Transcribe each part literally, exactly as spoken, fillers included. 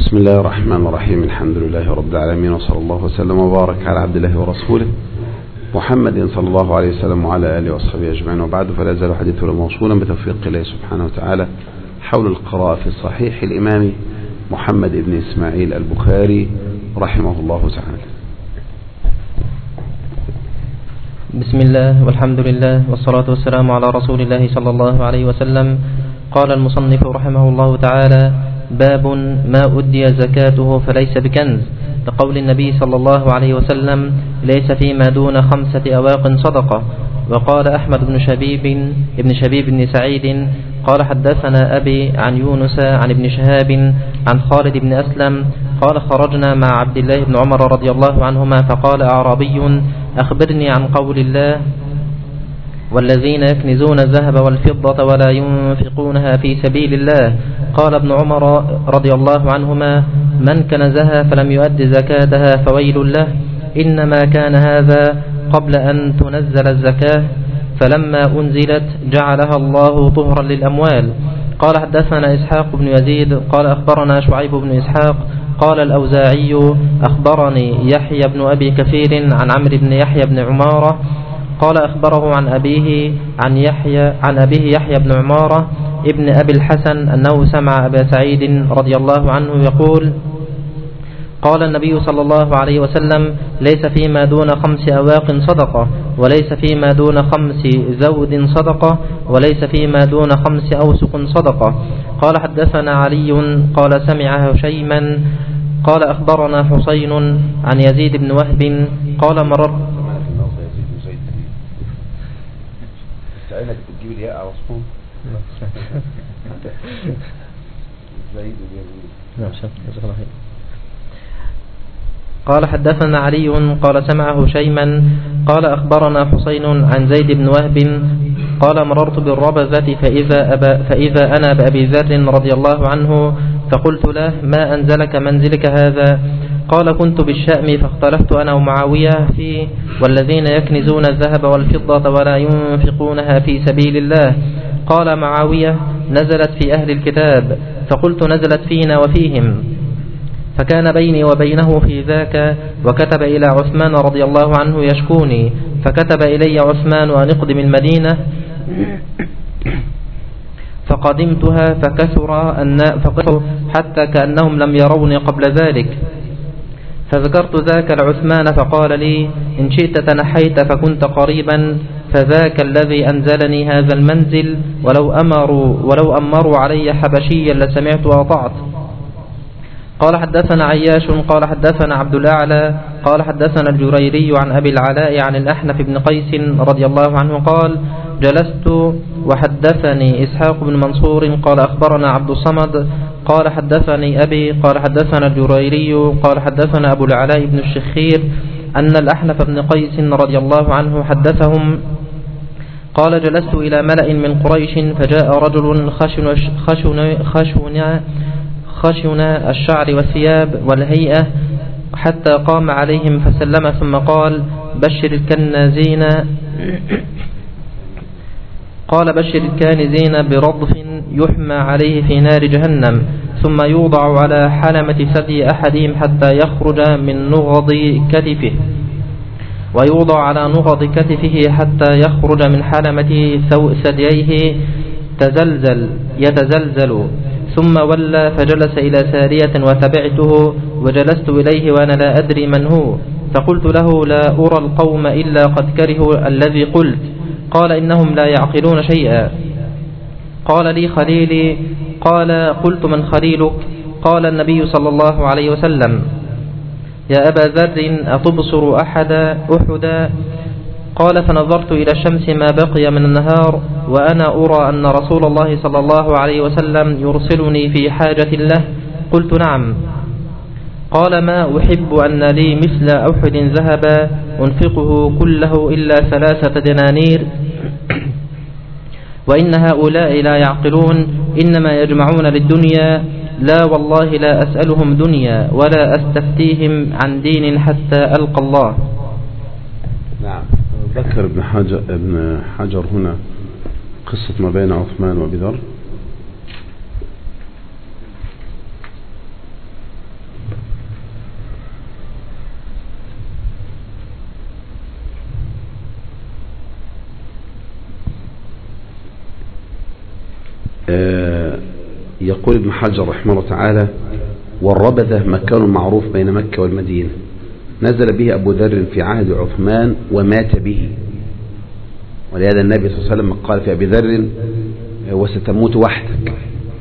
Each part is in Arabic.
بسم الله الرحمن الرحيم. الحمد لله رب العالمين، وصلى الله وسلم وبارك على عبد الله ورسوله محمد صلى الله عليه وسلم وعلى آله وصحبه أجمعين، وبعد، فلا يزال حديثنا موصولا بتوفيق الله سبحانه وتعالى حول القراءة في صحيح الإمام محمد بن إسماعيل البخاري رحمه الله تعالى. بسم الله والحمد لله والصلاة والسلام على رسول الله صلى الله عليه وسلم. قال المصنف رحمه الله تعالى: باب ما أدي زكاته فليس بكنز، لقول النبي صلى الله عليه وسلم: ليس فيما دون خمسة أواق صدقة. وقال أحمد بن شبيب ابن شبيب بن سعيد قال: حدثنا أبي عن يونس عن ابن شهاب عن خالد بن أسلم قال: خرجنا مع عبد الله بن عمر رضي الله عنهما، فقال أعرابي: أخبرني عن قول الله: والذين يكنزون الذهب والفضة ولا ينفقونها في سبيل الله. قال ابن عمر رضي الله عنهما: من كنزها فلم يؤد زكاتها فويل له، إنما كان هذا قبل أن تنزل الزكاة، فلما أنزلت جعلها الله طهرا للأموال. قال: حدثنا إسحاق بن يزيد قال: أخبرنا شعيب بن إسحاق قال: الأوزاعي أخبرني يحيى بن أبي كثير عن عمرو بن يحيى بن عمارة قال: أخبره عن أبيه عن يحيى عن أبيه يحيى بن عمارة ابن أبي الحسن أنه سمع أبا سعيد رضي الله عنه يقول: قال النبي صلى الله عليه وسلم: ليس فيما دون خمس أواق صدقة، وليس فيما دون خمس زود صدقة، وليس فيما دون خمس أوسق صدقة. قال: حدثنا علي قال: سمع هشيما قال: أخبرنا حسين عن يزيد بن وهب قال: مرر سألك بتجيب الياء على صفون زيد نعم. قال: حدثنا علي قال: سمع هشيما قال: أخبرنا حسين عن زيد بن وهب قال: مررت بالربذة فإذا, أبا فإذا أنا بأبي ذر رضي الله عنه، فقلت له: ما أنزلك منزلك هذا؟ قال: كنت بالشأم فاختلفت أنا ومعاوية فيه: والذين يكنزون الذهب والفضة ولا ينفقونها في سبيل الله. قال معاوية: نزلت في أهل الكتاب. فقلت: نزلت فينا وفيهم. فكان بيني وبينه في ذاك، وكتب إلى عثمان رضي الله عنه يشكوني، فكتب إلي عثمان أن اقدم المدينة، فقدمتها فكثر فكثر حتى كأنهم لم يروني قبل ذلك. فذكرت ذاك لعثمان فقال لي: إن شئت تنحيت فكنت قريبا، فذاك الذي أنزلني هذا المنزل، ولو أمروا, ولو أمروا علي حبشيا لسمعت وأطعت. قال: حدثنا عياش قال: حدثنا عبد الأعلى قال: حدثنا الجريري عن أبي العلاء عن الأحنف بن قيس رضي الله عنه قال: جلست وحدثني إسحاق بن منصور قال: أخبرنا عبد الصمد قال: حدثني أبي قال: حدثنا الجريري قال: حدثنا أبو العلاء بن الشخير أن الأحنف بن قيس رضي الله عنه حدثهم قال: جلست إلى ملأ من قريش، فجاء رجل خشن خشن خشن خشن الشعر والثياب والهيئة حتى قام عليهم فسلم، ثم قال: بشر الكنازين قال: بشر الكانزين برضف يحمى عليه في نار جهنم، ثم يوضع على حلمة ثدي أحدهم حتى يخرج من نغض كتفه، ويوضع على نغض كتفه حتى يخرج من حلمة ثدييه تزلزل يتزلزل. ثم ولى فجلس إلى سارية وتبعته، وجلست إليه وأنا لا أدري من هو، فقلت له: لا أرى القوم إلا قد كرهوا الذي قلت. قال: إنهم لا يعقلون شيئا. قال لي: خليلي. قال: قلت: من خليلك؟ قال: النبي صلى الله عليه وسلم. يا أبا ذر أتبصر أحدا أحدا؟ قال: فنظرت إلى الشمس ما بقي من النهار، وأنا أرى أن رسول الله صلى الله عليه وسلم يرسلني في حاجة له. قلت: نعم. قال: ما أحب أن لي مثل أحد ذهبا أنفقه كله إلا ثلاثة دنانير، وإن هؤلاء لا يعقلون، إنما يجمعون للدنيا. لا والله لا أسألهم دنيا ولا أستفتيهم عن دين حتى ألقى الله. نعم. ذكر ابن حجر, ابن حجر هنا قصة ما بين عثمان وأبي ذر. آه يقول ابن حجر رحمه الله تعالى: والربذة مكان معروف بين مكة والمدينة، نزل به أبو ذر في عهد عثمان ومات به، ولهذا النبي صلى الله عليه وسلم قال في أبي ذر: وستموت وحدك.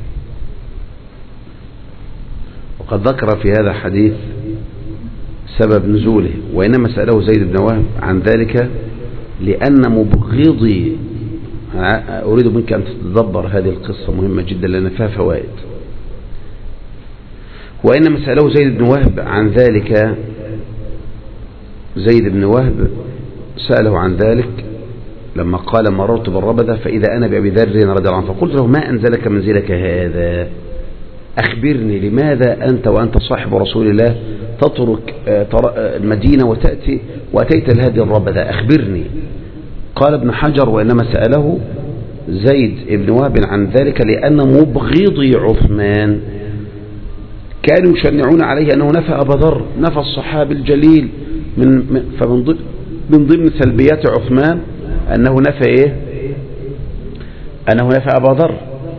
وقد ذكر في هذا الحديث سبب نزوله، وإنما سأله زيد بن وهب عن ذلك لأن مبغضي، أريد منك أن تتدبر هذه القصة مهمة جدا لأن فيها فوائد. وإنما سأله زيد بن وهب عن ذلك، زيد بن وهب سأله عن ذلك لما قال: مررت بالربذة فإذا أنا بأبي ذر رضي الله عنه، فقلت له: ما أنزلك منزلك هذا؟ أخبرني، لماذا أنت وأنت صاحب رسول الله تترك المدينة وتأتي وأتيت لهذه الربذة؟ أخبرني. قال ابن حجر: وإنما سأله زيد بن وهب عن ذلك لأن مبغضي عثمان كانوا يشنعون عليه أنه نفى أبا ذر، نفى الصحابي الجليل، من فمن ضمن من ضمن سلبيات عثمان أنه نفى إيه؟ أنه نفى أبا ذر.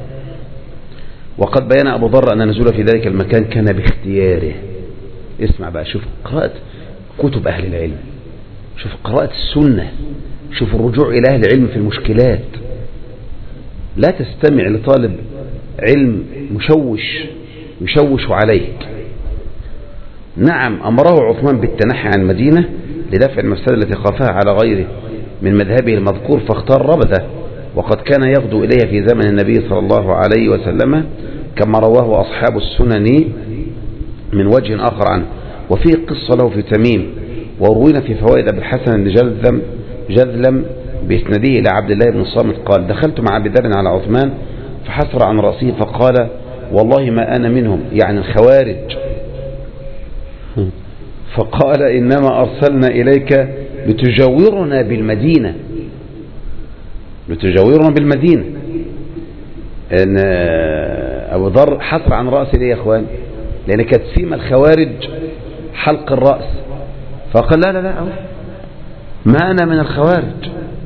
وقد بيان أبو ذر أن نزول في ذلك المكان كان باختياره. اسمع بقى، شوف قراءة كتب أهل العلم، شوف قراءة السنة، شوف الرجوع إلى أهل العلم في المشكلات. لا تستمع لطالب علم مشوش يشوش عليك. نعم، أمره عثمان بالتنحي عن المدينة لدفع المفسدة التي خافها على غيره من مذهبه المذكور، فاختار ربذة، وقد كان يغدو إليها في زمن النبي صلى الله عليه وسلم كما رواه أصحاب السنن من وجه آخر عنه. وفيه قصة له في تميم، وروينا في فوائد أبي الحسن جذلم جذلم بإسناده إلى عبد الله بن الصامت قال: دخلت مع أبي ذر على عثمان فحسر عن رأسه فقال: والله ما أنا منهم، يعني الخوارج. فقال: إنما أرسلنا إليك لتجاورنا بالمدينة، لتجاورنا بالمدينة. إن أبو ذر حسر عن رأسه ليه يا أخوان؟ لأن كانت سيما الخوارج حلق الرأس، فقال: لا لا لا ما أنا من الخوارج،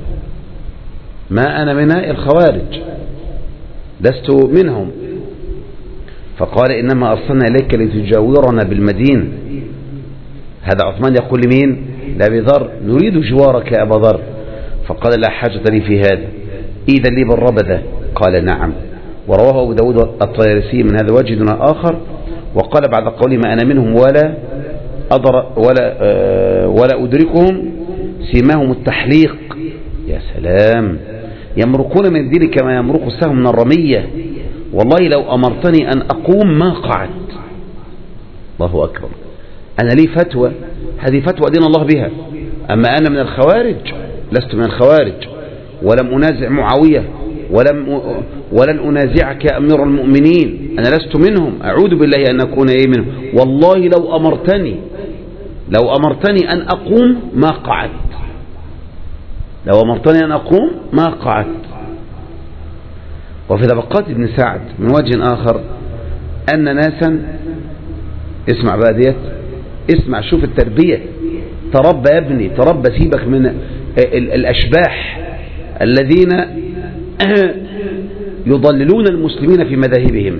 ما أنا من الخوارج، لست منهم. فقال: إنما أرسلنا إليك لتجاورنا بالمدينة. هذا عثمان يقول لمين؟ لأبي ذر: نريد جوارك يا أبا ذر. فقال: لا حاجة لي في هذا، إذا لي بالربذة. قال: نعم. ورواه أبو داود الطيالسي من هذا وجه دون آخر، وقال بعد قولي: ما أنا منهم ولا أدر ولا أه ولا أدركهم سيماهم التحليق. يا سلام، يمرقون من الدين كما يمرق السهم من الرمية، والله لو أمرتني أن أقوم ما قعدت. الله أكبر، أنا لي فتوى، هذه فتوى دين الله بها. أما أنا من الخوارج، لست من الخوارج، ولم أنازع معاوية، ولم ولن أنازعك يا أمير المؤمنين، أنا لست منهم، أعوذ بالله أن أكون إيه منهم. والله لو أمرتني لو أمرتني أن أقوم ما قعدت، لو أمرتني أن أقوم ما قعدت. وفي طبقات ابن سعد من وجه آخر أن ناسا، اسمع بقى ديت، اسمع، شوف التربية، تربى يا ابني، تربى، سيبك من الأشباح الذين يضللون المسلمين في مذاهبهم.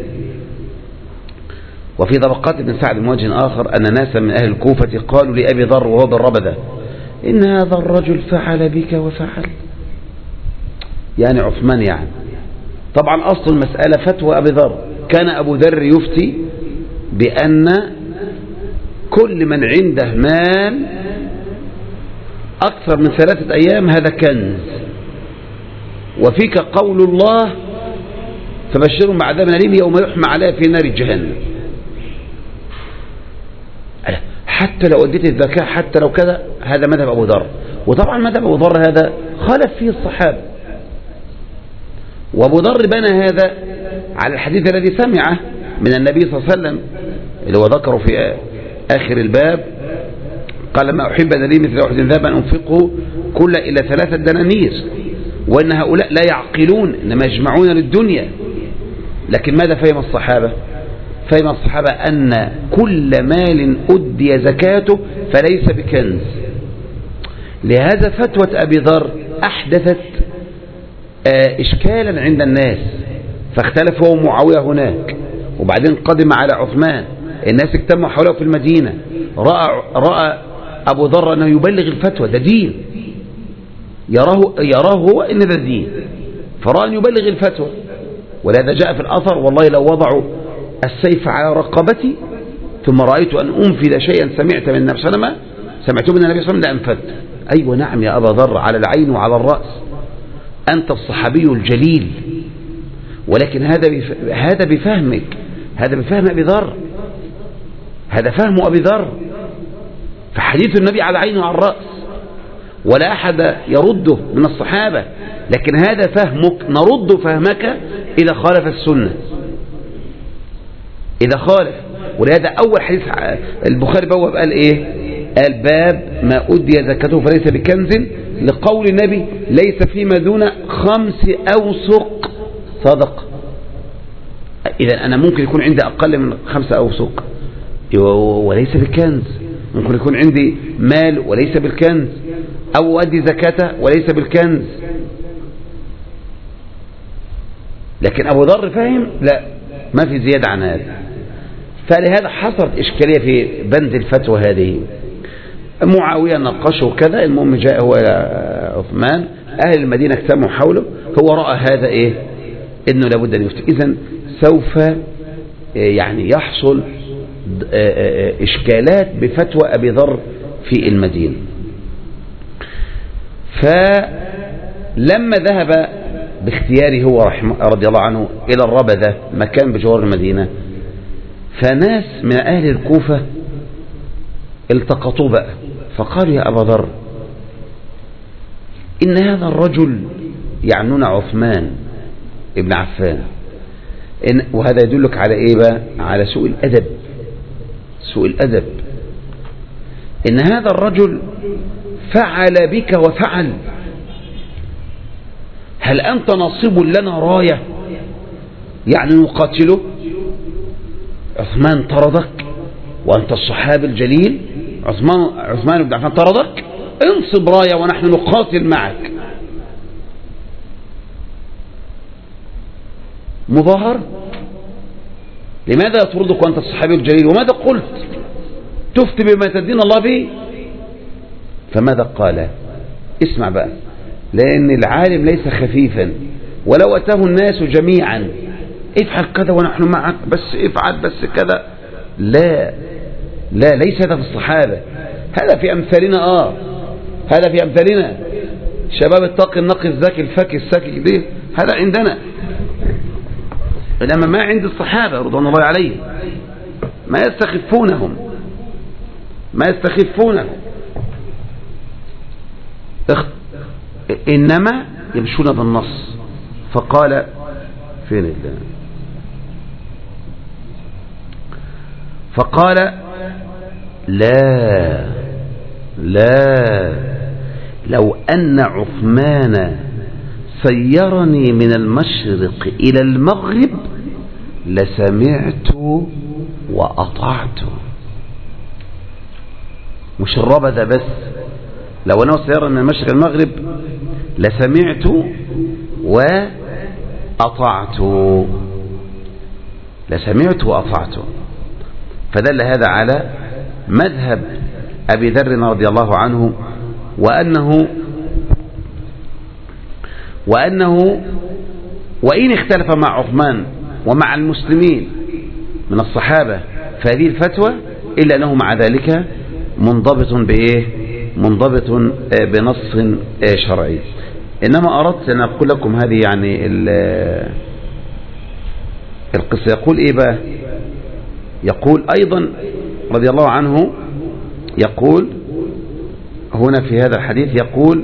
وفي طبقات ابن سعد من وجه آخر أن ناسا من أهل الكوفة قالوا لأبي ذر وهو بالربذة: إن هذا الرجل فعل بك وفعل، يعني عثمان يعني. طبعا أصل المسألة فتوى أبي ذر، كان أبو ذر يفتي بأن كل من عنده مال أكثر من ثلاثة أيام هذا كنز، وفيك قول الله: فبشرهم بعذاب أليم يوم يحمى عليها في نار جهنم. حتى لو أديت الزكاة، حتى لو كذا، هذا مذهب أبو ذر. وطبعا مذهب أبو ذر هذا خالف فيه الصحابة، وأبو ذر بنى هذا على الحديث الذي سمعه من النبي صلى الله عليه وسلم اللي هو ذكره في آخر الباب، قال: ما أحب أن لي مثل أحد ذهبا أنفقه كل إلى ثلاثة دنانير، وإن هؤلاء لا يعقلون، إنما يجمعون للدنيا. لكن ماذا فهم الصحابة؟ فهم الصحابة أن كل مال أدي زكاته فليس بكنز. لهذا فتوى أبي ذر أحدثت إشكالا عند الناس، فاختلف هو ومعاوية هناك، وبعدين قدم على عثمان، الناس اجتمعوا حوله في المدينة، رأى, رأى أبو ذر أنه يبلغ الفتوى، ده دين، يراه, يراه هو إن ده دين، فرأى أن يبلغ الفتوى. ولهذا جاء في الأثر: والله لو وضعوا السيف على رقبتي ثم رأيت أن أنفذ شيئا سمعت من النبي صلى الله عليه وسلم سمعته من النبي صلى الله عليه وسلم لأنفذت. أيوة نعم يا أبا ذر، على العين وعلى الرأس، أنت الصحابي الجليل، ولكن هذا هذا بفهمك، هذا بفهم أبي ذر، هذا فهم أبي ذر، فحديث النبي على العين وعلى الرأس، ولا أحد يرده من الصحابة، لكن هذا فهمك، نرد فهمك إذا خالف السنة، إذا خالف. ولهذا أول حديث البخاري بواب قال إيه؟ قال: باب ما أدي زكاته فليس بكنز، لقول النبي: ليس فيما دون خمس أوسق صدقة. إذا أنا ممكن يكون عندي أقل من خمسة أوسق وليس بالكنز، ممكن يكون عندي مال وليس بالكنز، أو أدي زكاته وليس بالكنز. لكن أبو ذر فهم لا، ما في زيادة عن هذا. فلهذا حصلت إشكالية في بند الفتوى هذه. معاوية نقشه كذا، المهم جاء هو إلى عثمان، أهل المدينة اجتمعوا حوله، هو رأى هذا إيه؟ إنه لابد أن يفتي. إذن سوف يعني يحصل إشكالات بفتوى أبي ذر في المدينة. فلما ذهب باختياره هو رحمه رضي الله عنه إلى الربذة، مكان بجوار المدينة، فناس من أهل الكوفة التقطوا بقى، فقالوا: يا أبا ذر، إن هذا الرجل يعنون عثمان ابن عفان، إن وهذا يدلك على إيه بقى؟ على سوء الأدب، سوء الأدب. إن هذا الرجل فعل بك وفعل، هل أنت ناصب لنا راية يعني نقاتله؟ عثمان طردك وأنت الصحابي الجليل، عثمان عثمان بن عفان طردك، انصب راية ونحن نقاتل معك. مظاهرة؟ لماذا يطردك وأنت الصحابي الجليل؟ وماذا قلت؟ تفتي بما تدين الله به. فماذا قال؟ اسمع بقى، لأن العالم ليس خفيفا، ولو أتاه الناس جميعا: افعل كذا ونحن معك، بس افعل بس كذا، لا لا، ليس هذا في الصحابة، هذا في أمثالنا. آه هذا في أمثالنا، شباب الطاقي النقي الذكي الفكي السكي دي، هذا عندنا، إنما ما عند الصحابة رضوان الله عليهم، ما يستخفونهم ما يستخفونهم إنما يمشون بالنص. فقال: فين الله؟ فقال: لا لا، لو أن عثمان سيرني من المشرق إلى المغرب لسمعت وأطعت. مش الربذة بس، لو أنه سيرني من المشرق إلى المغرب لسمعت وأطعت، لسمعت وأطعت. فدل هذا على مذهب أبي ذر رضي الله عنه، وأنه وأنه وإن اختلف مع عثمان ومع المسلمين من الصحابة في هذه الفتوى، إلا أنه مع ذلك منضبط بإيه؟ منضبط بنص شرعي. إنما أردت أن أقول لكم هذه يعني القصة. يقول إيه بقى؟ يقول أيضا رضي الله عنه، يقول هنا في هذا الحديث، يقول: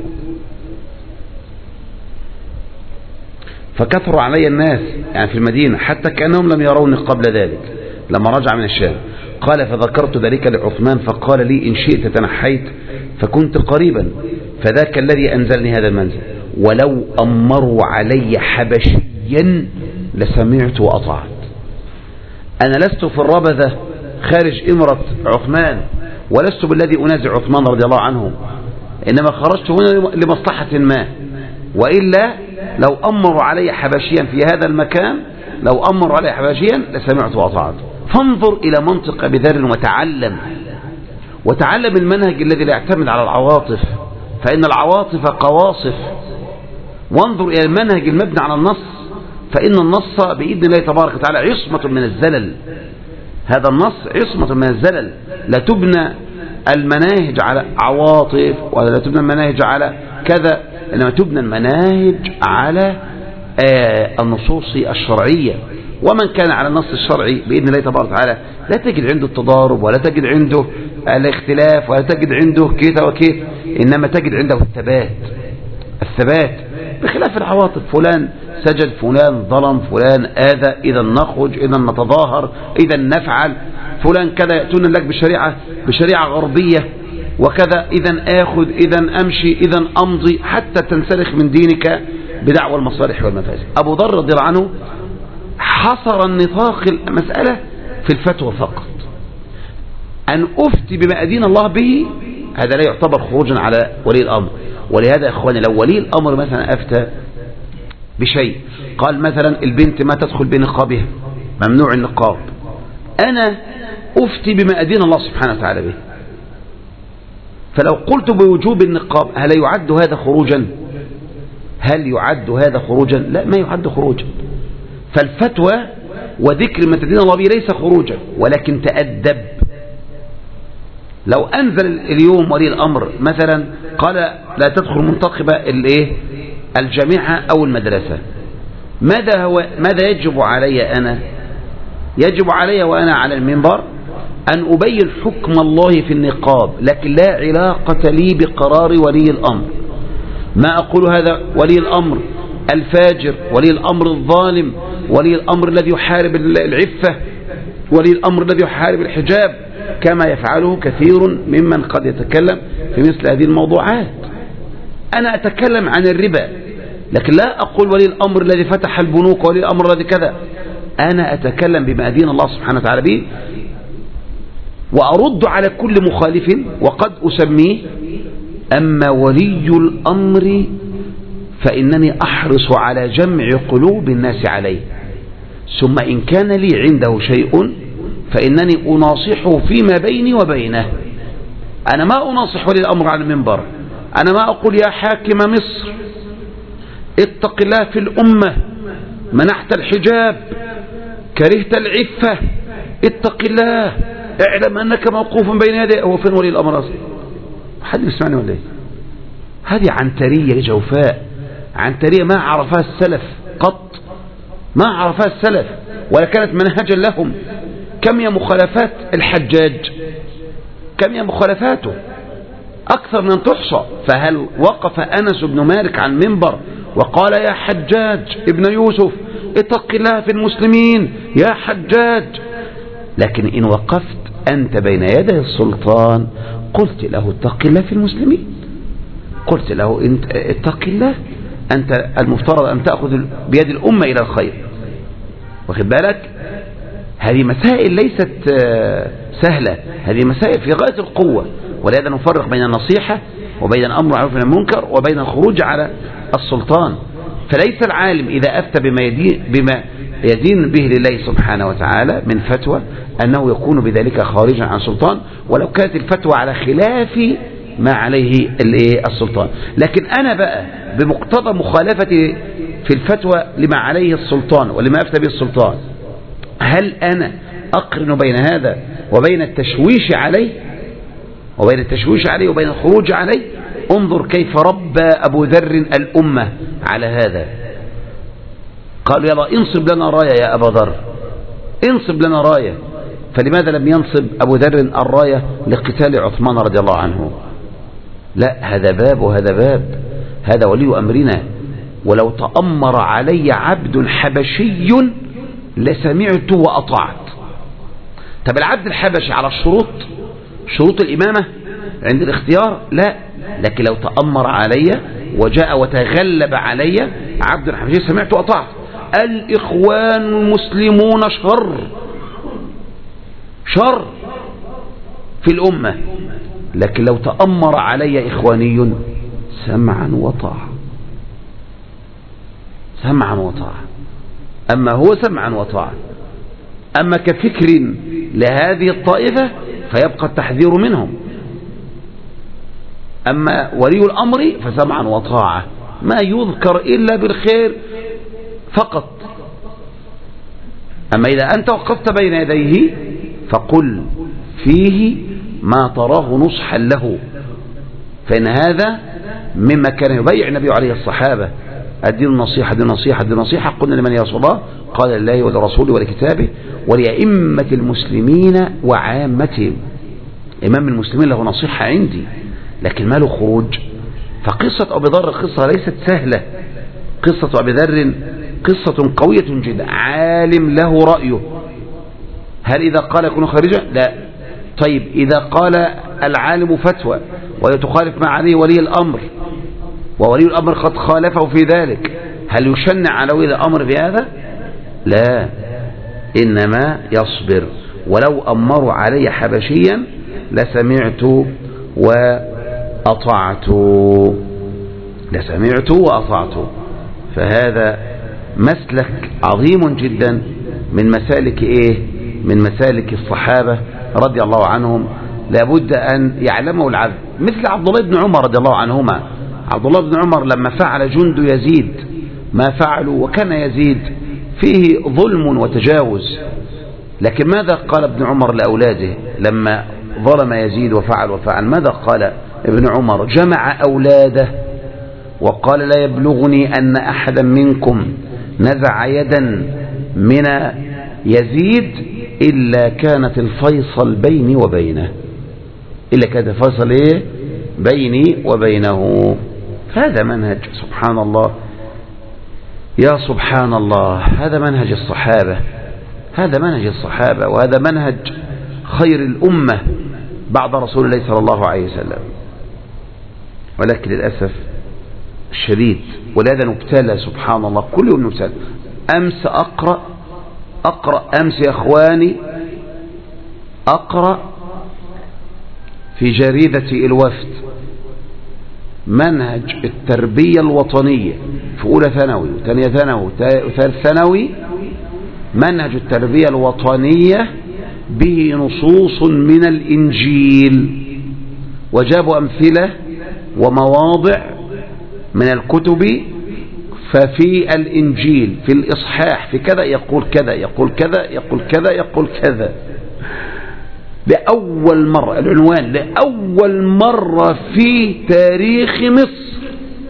فكثروا علي الناس يعني في المدينة حتى كأنهم لم يروني قبل ذلك لما رجع من الشام. قال: فذكرت ذلك لعثمان فقال لي: إن شئت تنحيت فكنت قريبا، فذاك الذي أنزلني هذا المنزل، ولو أمروا علي حبشيا لسمعت وأطعت. أنا لست في الربذة خارج إمرة عثمان، ولست بالذي أنازع عثمان رضي الله عنه، إنما خرجت هنا لمصلحة ما، وإلا لو أمروا علي حبشيا في هذا المكان، لو أمروا علي حبشيا لسمعت وأطعت. فانظر إلى منطق أبي ذر وتعلم وتعلم المنهج الذي لا يعتمد على العواطف، فإن العواطف قواصف. وانظر إلى المنهج المبني على النص، فإن النص بإذن الله تبارك وتعالى عصمة من الزلل. هذا النص عصمة من الزلل. لا تبنى المناهج على عواطف ولا تبنى المناهج على كذا، إنما تبنى المناهج على آه النصوص الشرعية. ومن كان على النص الشرعي بإذن الله تبارك وتعالى لا تجد عنده التضارب ولا تجد عنده الاختلاف ولا تجد عنده كذا وكذا، إنما تجد عنده الثبات. الثبات بخلاف العواطف، فلان سجد، فلان ظلم، فلان آذى، إذا نخرج، إذا نتظاهر، إذا نفعل، فلان كذا، يأتون لك بشريعة بشريعة غربية وكذا، إذا آخذ، إذا أمشي، إذا أمضي، حتى تنسلخ من دينك بدعوى المصالح والمفاسد. أبو ذر رضي الله عنه حصر النطاق المسألة في الفتوى فقط. أن أفتي بما أدين الله به هذا لا يعتبر خروجا على ولي الأمر. ولهذا يا إخواني لو ولي الأمر مثلا أفتى بشيء، قال مثلا البنت ما تدخل بنقابها، ممنوع النقاب، أنا أفتي بما أدين الله سبحانه وتعالى به، فلو قلت بوجوب النقاب هل يعد هذا خروجا؟ هل يعد هذا خروجا؟ لا، ما يعد خروجا. فالفتوى وذكر ما تدين الله به ليس خروجا، ولكن تأدب. لو أنزل اليوم ولي الأمر مثلا قال لا تدخل منتقبة الايه الجامعة أو المدرسة، ماذا هو ماذا يجب علي أنا؟ يجب علي وأنا على المنبر أن أبين حكم الله في النقاب، لكن لا علاقة لي بقرار ولي الأمر. ما أقول هذا ولي الأمر الفاجر، ولي الأمر الظالم، ولي الأمر الذي يحارب العفة، ولي الأمر الذي يحارب الحجاب، كما يفعله كثير ممن قد يتكلم في مثل هذه الموضوعات. أنا أتكلم عن الربا، لكن لا أقول ولي الأمر الذي فتح البنوك، ولي الأمر الذي كذا. أنا أتكلم بما أدين الله سبحانه وتعالى به، وأرد على كل مخالف وقد أسميه. أما ولي الأمر فإنني أحرص على جمع قلوب الناس عليه، ثم إن كان لي عنده شيء فإنني أناصحه فيما بيني وبينه. أنا ما أناصح ولي الأمر على المنبر، أنا ما أقول يا حاكم مصر اتق الله في الأمة، منحت الحجاب، كرهت العفة، اتق الله، اعلم أنك موقوف بين يديه. هو فين ولي الأمر أصلا؟ حد يسمعني ولا ايه؟ هذه عنترية جوفاء، عنترية ما عرفها السلف قط، ما عرفها السلف ولا كانت منهجا لهم. كم يا مخالفات الحجاج، كم يا مخالفاته، أكثر من تحصى. فهل وقف أنس بن مالك على المنبر وقال يا حجاج ابن يوسف اتق الله في المسلمين يا حجاج؟ لكن إن وقفت أنت بين يدي السلطان قلت له اتق الله في المسلمين، قلت له انت اتق الله، أنت المفترض أن تأخذ بيد الأمة إلى الخير. واخد بالك؟ هذه مسائل ليست سهلة، هذه مسائل في غاية القوة. ولهذا نفرق بين النصيحة وبين الأمر معروف والنهي عن المنكر وبين الخروج على السلطان. فليس العالم إذا أفتى بما يدين, بما يدين به لله سبحانه وتعالى من فتوى أنه يكون بذلك خارجا عن سلطان، ولو كانت الفتوى على خلاف ما عليه السلطان. لكن أنا بقى بمقتضى مخالفتي في الفتوى لما عليه السلطان ولما أفتى به السلطان، هل أنا أقرن بين هذا وبين التشويش عليه وبين التشويش عليه وبين الخروج عليه؟ انظر كيف ربى أبو ذر الأمة على هذا. قالوا يلا انصب لنا راية يا أبا ذر، انصب لنا راية. فلماذا لم ينصب أبو ذر الراية لقتال عثمان رضي الله عنه؟ لا، هذا باب وهذا باب، هذا ولي أمرنا. ولو تأمر علي عبد حبشي لسمعت وأطعت. طب العبد الحبشي على الشروط، شروط الإمامة عند الاختيار؟ لا، لكن لو تأمر علي وجاء وتغلب علي عبد حبشي سمعت وأطعت. الإخوان المسلمون شر شر في الأمة، لكن لو تأمر علي إخواني سمعا وطاعة. سمعا وطاعة. أما هو سمعا وطاعة. أما كفكر لهذه الطائفة فيبقى التحذير منهم. أما ولي الأمر فسمعا وطاعة، ما يذكر إلا بالخير فقط. أما إذا أنت وقفت بين يديه فقل فيه ما تراه نصحا له، فإن هذا مما كان يبيع النبي عليه الصحابة: الدين النصيحة، الدين النصيحة، الدين النصيحة. قلنا لمن يا رسول الله؟ قال لله ولرسوله ولكتابه ولأئمة المسلمين وعامتهم. إمام المسلمين له نصيحة عندي، لكن ما له خروج. فقصة أبي ذر قصة ليست سهلة. قصة أبي ذر قصة قوية جدا. عالم له رأيه، هل إذا قال يكون خارجا؟ لا. طيب إذا قال العالم فتوى ويتخالف ما عليه ولي الأمر، وولي الأمر قد خالفه في ذلك، هل يشنع على ولي الأمر في هذا؟ لا، إنما يصبر. ولو أمروا علي حبشيا لسمعت وأطعت، لسمعت وأطعت. فهذا مسلك عظيم جدا من مسالك إيه؟ من مسالك الصحابة رضي الله عنهم، لابد أن يعلموا العبد. مثل عبد الله بن عمر رضي الله عنهما. عبد الله بن عمر لما فعل جند يزيد ما فعلوا، وكان يزيد فيه ظلم وتجاوز، لكن ماذا قال ابن عمر لأولاده لما ظلم يزيد وفعل وفعل؟ ماذا قال ابن عمر؟ جمع أولاده وقال: لا يبلغني أن أحدا منكم نزع يدا من يزيد إلا كانت الفيصل بيني وبينه، إلا كانت الفيصل إيه؟ بيني وبينه. هذا منهج، سبحان الله يا سبحان الله، هذا منهج الصحابة، هذا منهج الصحابة، وهذا منهج خير الأمة بعد رسول الله صلى الله عليه وسلم. ولكن للأسف الشديد، ولهذا نبتلى سبحان الله، كل يوم نبتلى. أمس أقرأ أقرأ أمس يا أخواني أقرأ في جريدة الوفد منهج التربية الوطنية في أولى ثانوي وثانية ثانوي وثالث ثانوي. منهج التربية الوطنية به نصوص من الإنجيل، وجابوا أمثلة ومواضع من الكتب. ففي الإنجيل في الإصحاح في كذا يقول كذا يقول كذا يقول كذا يقول كذا. لأول مرة العنوان: لأول مرة في تاريخ مصر،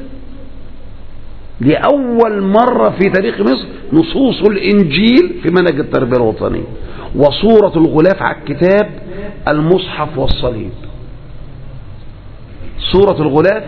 لأول مرة في تاريخ مصر نصوص الإنجيل في منهج التربية الوطنية، وصورة الغلاف على الكتاب المصحف والصليب. صورة الغلاف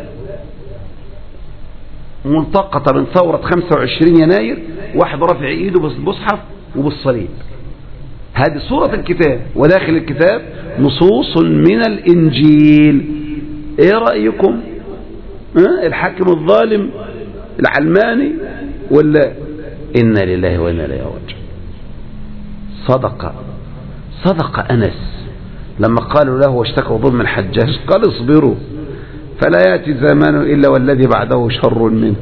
ملتقطة من ثورة خمسة وعشرين يناير، واحد رافع ايده بالمصحف وبالصليب. هذه صورة الكتاب، وداخل الكتاب نصوص من الإنجيل. ايه رأيكم؟ أه؟ الحاكم الظالم العلماني ولا؟ إنا لله وإنا إليه راجعون. صدق صدق أنس لما قالوا له واشتكوا ظلم الحجاج، قال: اصبروا فلا يأتي زمان إلا والذي بعده شر منه.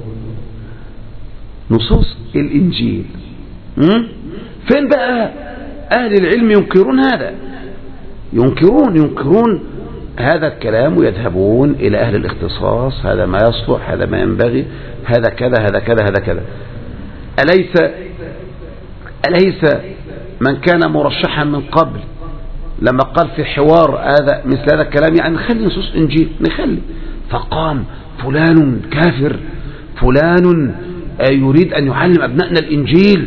نصوص الإنجيل. م? فين بقى أهل العلم ينكرون هذا؟ ينكرون ينكرون هذا الكلام، ويذهبون إلى أهل الاختصاص: هذا ما يصلح، هذا ما ينبغي، هذا كذا هذا كذا هذا كذا. أليس أليس من كان مرشحا من قبل لما قال في حوار هذا مثل هذا الكلام، يعني نخلي نصوص إنجيل نخلي، فقام فلان كافر، فلان يريد أن يعلم أبنائنا الإنجيل.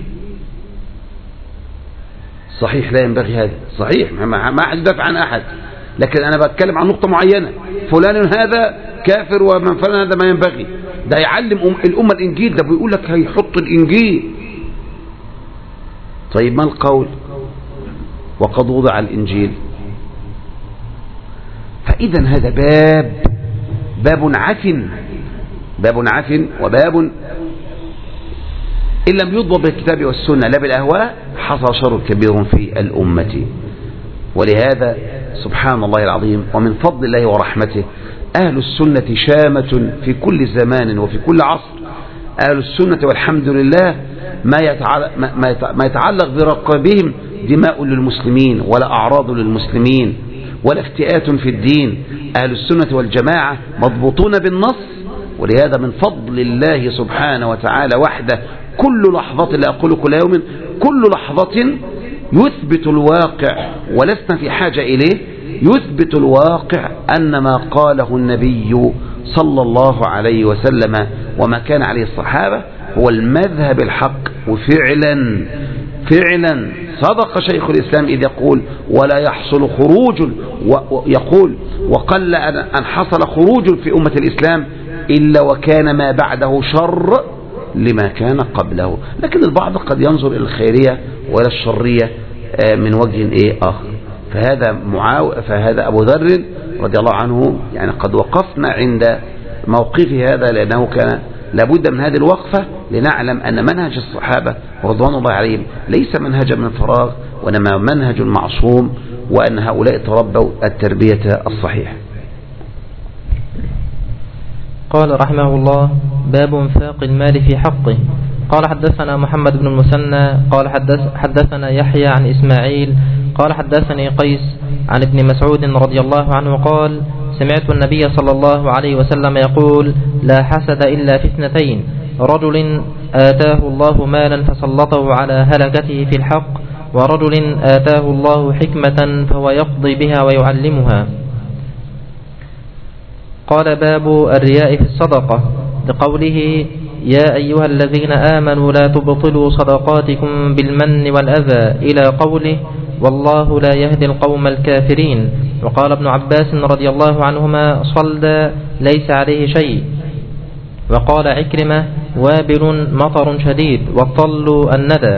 صحيح لا ينبغي هذا، صحيح ما أحد يدافع عن أحد، لكن أنا بتكلم عن نقطة معينة. فلان هذا كافر ومن فلان هذا ما ينبغي، ده يعلم الأمة الإنجيل، ده بيقول لك هيحط الإنجيل. طيب ما القول وقد وضع الإنجيل؟ فإذا هذا باب باب عفن باب عفن وباب إن لم يضبط بالكتاب والسنة لا بالأهواء حصل شر كبير في الأمة. ولهذا سبحان الله العظيم ومن فضل الله ورحمته أهل السنة شامة في كل زمان وفي كل عصر أهل السنة والحمد لله ما يتعلق, ما يتعلق برقابهم دماء للمسلمين ولا أعراض للمسلمين ولا افتئات في الدين. أهل السنة والجماعة مضبوطون بالنص، ولهذا من فضل الله سبحانه وتعالى وحده كل لحظة، لا أقول كل يوم، كل لحظة يثبت الواقع ولسنا في حاجة إليه، يثبت الواقع أن ما قاله النبي صلى الله عليه وسلم وما كان عليه الصحابة هو المذهب الحق. وفعلا فعلا صدق شيخ الإسلام إذ يقول ولا يحصل خروج، ويقول وقل أن حصل خروج في أمة الإسلام إلا وكان ما بعده شر لما كان قبله. لكن البعض قد ينظر إلى الخيرية وإلى الشرية من وجه إيه آخر. فهذا معاو فهذا أبو ذر رضي الله عنه يعني قد وقفنا عند موقفه هذا لأنه كان لابد من هذه الوقفة لنعلم أن منهج الصحابة رضوان الله عليهم ليس منهجا من فراغ، وإنما منهج معصوم، وأن هؤلاء تربوا التربية الصحيحة. قال رحمه الله: باب انفاق المال في حقه. قال حدثنا محمد بن المثنى قال حدث حدثنا يحيى عن إسماعيل قال حدثني قيس عن ابن مسعود رضي الله عنه قال: سمعت النبي صلى الله عليه وسلم يقول: لا حسد إلا في اثنتين، رجل آتاه الله مالا فسلطه على هلكته في الحق، ورجل آتاه الله حكمة فهو يقضي بها ويعلمها. قال: باب الرياء في الصدقة، لقوله: يا أيها الذين آمنوا لا تبطلوا صدقاتكم بالمن والأذى، إلى قوله: والله لا يهدي القوم الكافرين. وقال ابن عباس رضي الله عنهما: صلى ليس عليه شيء. وقال عكرمة: وابل مطر شديد، والطل الندى.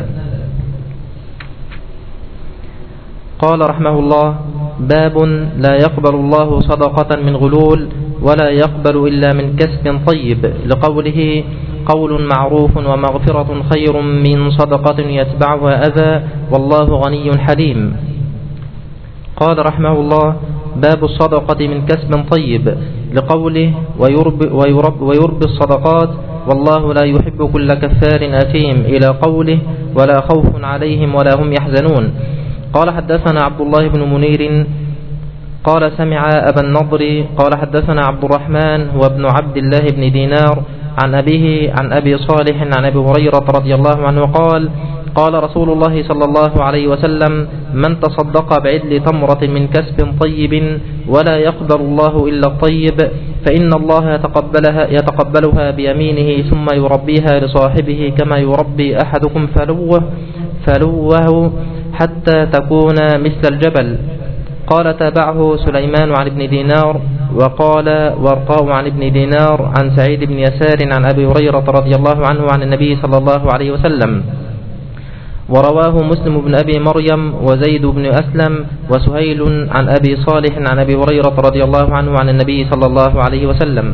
قال رحمه الله: باب لا يقبل الله صدقة من غلول ولا يقبل إلا من كسب طيب، لقوله: قول معروف ومغفرة خير من صدقة يتبعها أذى، والله غني حليم. قال رحمه الله: باب الصدقة من كسب طيب، لقوله: ويرب ويرب ويربي الصدقات، والله لا يحب كل كفار أثيم، إلى قوله: ولا خوف عليهم ولا هم يحزنون. قال حدثنا عبد الله بن منير قال سمع أبا النضر قال حدثنا عبد الرحمن هو ابن عبد الله بن دينار عن أبيه عن أبي صالح عن أبي هريرة رضي الله عنه قال: قال رسول الله صلى الله عليه وسلم: من تصدق بعدل تمرة من كسب طيب ولا يقبل الله إلا الطيب، فإن الله يتقبلها, يتقبلها بيمينه ثم يربيها لصاحبه كما يربي أحدكم فلوه, فلوه حتى تكون مثل الجبل. قال: تابعه سليمان عن ابن دينار، وقال ورقاء عن ابن دينار عن سعيد بن يسار عن أبي هريرة رضي الله عنه عن النبي صلى الله عليه وسلم. ورواه مسلم بن أبي مريم وزيد بن أسلم وسهيل عن أبي صالح عن أبي هريرة رضي الله عنه عن النبي صلى الله عليه وسلم.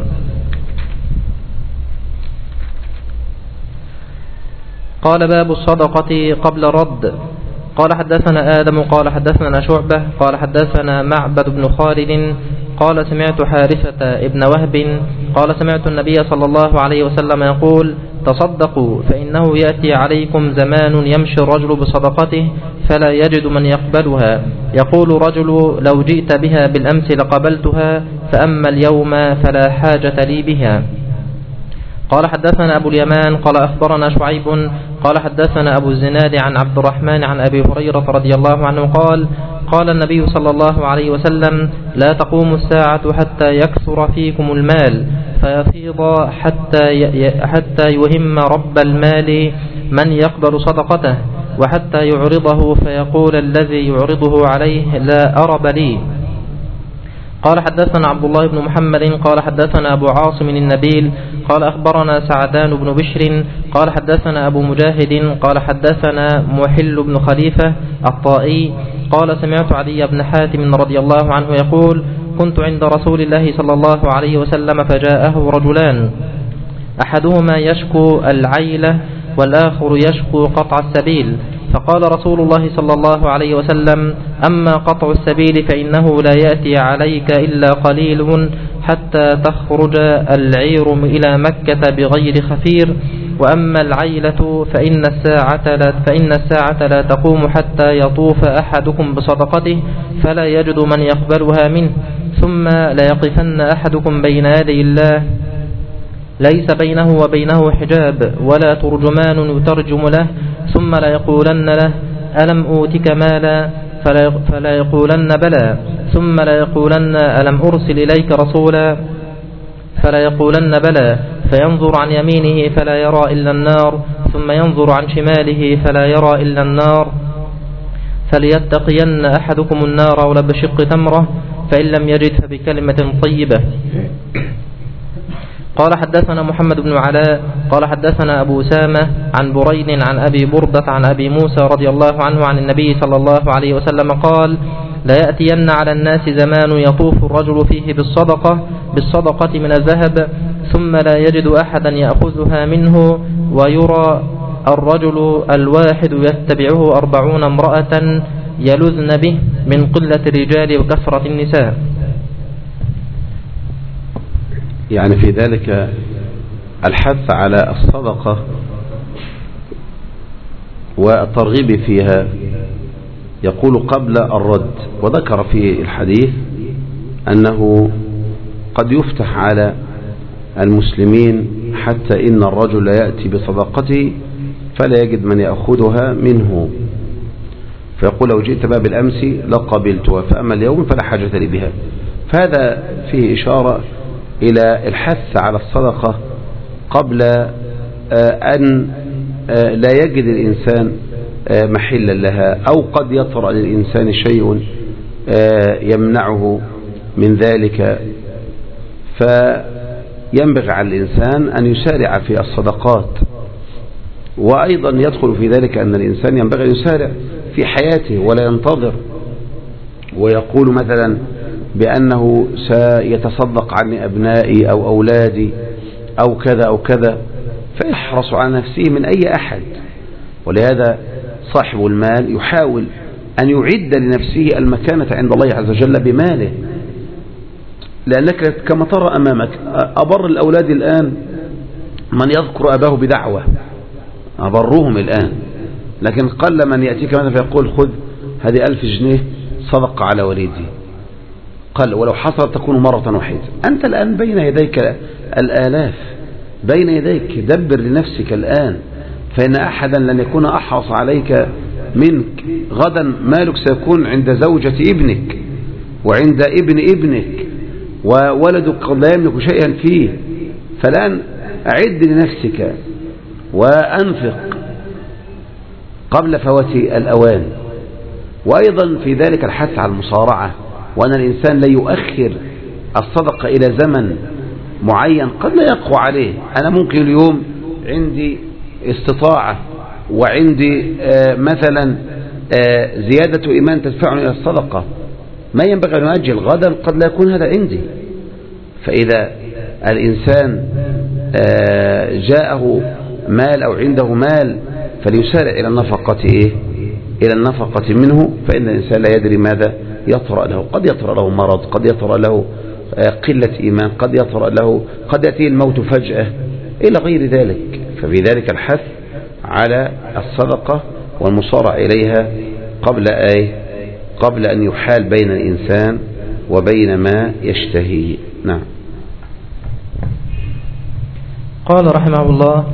قال: باب الصدقة قبل الرد. قال حدثنا آدم قال حدثنا شعبة قال حدثنا معبد بن خالد قال: سمعت حارثة ابن وهب قال: سمعت النبي صلى الله عليه وسلم يقول: تصدقوا فإنه يأتي عليكم زمان يمشي الرجل بصدقته فلا يجد من يقبلها، يقول رجل: لو جئت بها بالأمس لقبلتها، فأما اليوم فلا حاجة لي بها. قال حدثنا أبو اليمان قال أخبرنا شعيب قال حدثنا أبو الزناد عن عبد الرحمن عن أبي هريرة رضي الله عنه قال: قال النبي صلى الله عليه وسلم: لا تقوم الساعة حتى يكثر فيكم المال فيفيض حتى حتى يهم رب المال من يقبل صدقته، وحتى يعرضه فيقول الذي يعرضه عليه: لا أرب لي. قال حدثنا عبد الله بن محمد قال حدثنا أبو عاصم النبيل قال أخبرنا سعدان بن بشر قال حدثنا أبو مجاهد قال حدثنا محل بن خليفة الطائي قال: سمعت علي بن حاتم رضي الله عنه يقول: كنت عند رسول الله صلى الله عليه وسلم فجاءه رجلان، أحدهما يشكو العيلة والآخر يشكو قطع السبيل، فقال رسول الله صلى الله عليه وسلم: أما قطع السبيل فإنه لا يأتي عليك إلا قليل حتى تخرج العير إلى مكة بغير خفير، وأما العيلة فإن الساعة لا, فإن الساعة لا تقوم حتى يطوف أحدكم بصدقته فلا يجد من يقبلها منه، ثم لا يقفن أحدكم بين يدي الله ليس بينه وبينه حجاب ولا ترجمان يترجم له، ثم لا يقولن له: ألم أوتك مالا؟ فلا, فلا يقولن بلى، ثم لا يقولن: ألم أرسل إليك رسولا؟ فلا يقولن بلى، فينظر عن يمينه فلا يرى إلا النار، ثم ينظر عن شماله فلا يرى إلا النار، فليتقين أحدكم النار ولو بشق تمرة، فإن لم يجد فبكلمة طيبة. قال حدثنا محمد بن علاء قال حدثنا أبو أسامة عن بريد عن أبي بردة عن أبي موسى رضي الله عنه عن النبي صلى الله عليه وسلم قال: لا يأتين على الناس زمان يطوف الرجل فيه بالصدقة بالصدقة من الذهب ثم لا يجد أحدا يأخذها منه، ويرى الرجل الواحد يتبعه أربعون امرأة يلذن به من قلة الرجال وكثرة النساء. يعني في ذلك الحث على الصدقة والترغيب فيها. يقول قبل الرد، وذكر في الحديث أنه قد يفتح على المسلمين حتى إن الرجل يأتي بصدقته فلا يجد من يأخذها منه، فيقول: لو جئت بها بالأمس لقبلتها، فأما اليوم فلا حاجة لي بها. فهذا فيه إشارة إلى الحث على الصدقة قبل أن لا يجد الإنسان محلا لها، أو قد يطرأ للإنسان شيء يمنعه من ذلك، فينبغي على الإنسان أن يسارع في الصدقات. وأيضا يدخل في ذلك أن الإنسان ينبغي أن يسارع في حياته ولا ينتظر ويقول مثلا بأنه سيتصدق عن أبنائي أو أولادي أو كذا أو كذا، فيحرص على نفسه من أي أحد. ولهذا صاحب المال يحاول أن يعد لنفسه المكانة عند الله عز وجل بماله، لأنك كما ترى أمامك أبر الأولاد الآن من يذكر أباه بدعوة، أبرهم الآن، لكن قل من يأتيك مثلا فيقول: خذ هذه ألف جنيه صدق على وليدي، قل ولو حصل تكون مرة واحدة. أنت الآن بين يديك الآلاف، بين يديك، دبر لنفسك الآن، فإن أحدا لن يكون أحرص عليك منك. غدا مالك سيكون عند زوجة ابنك وعند ابن ابنك، وولدك قد لا يملك شيئا فيه. فالآن أعد لنفسك وأنفق قبل فوات الأوان. وأيضا في ذلك الحث على المصارعة، وأن الإنسان لا يؤخر الصدقة إلى زمن معين قد لا يقوى عليه. أنا ممكن اليوم عندي استطاعة وعندي آه مثلا آه زيادة إيمان تدفعني إلى الصدقة، ما ينبغي أن أجل غدا قد لا يكون هذا عندي. فإذا الإنسان آه جاءه مال أو عنده مال فليسارع إلى النفقة إيه؟ إلى النفقة منه، فإن الإنسان لا يدري ماذا يطرأ له. قد يطرأ له مرض، قد يطرأ له قلة إيمان، قد يطرأ له، قد يأتيه الموت فجأة إلى غير ذلك. ففي ذلك الحث على الصدقة والمصارع إليها قبل أي قبل أن يحال بين الإنسان وبين ما يشتهي. نعم. قال رحمه الله: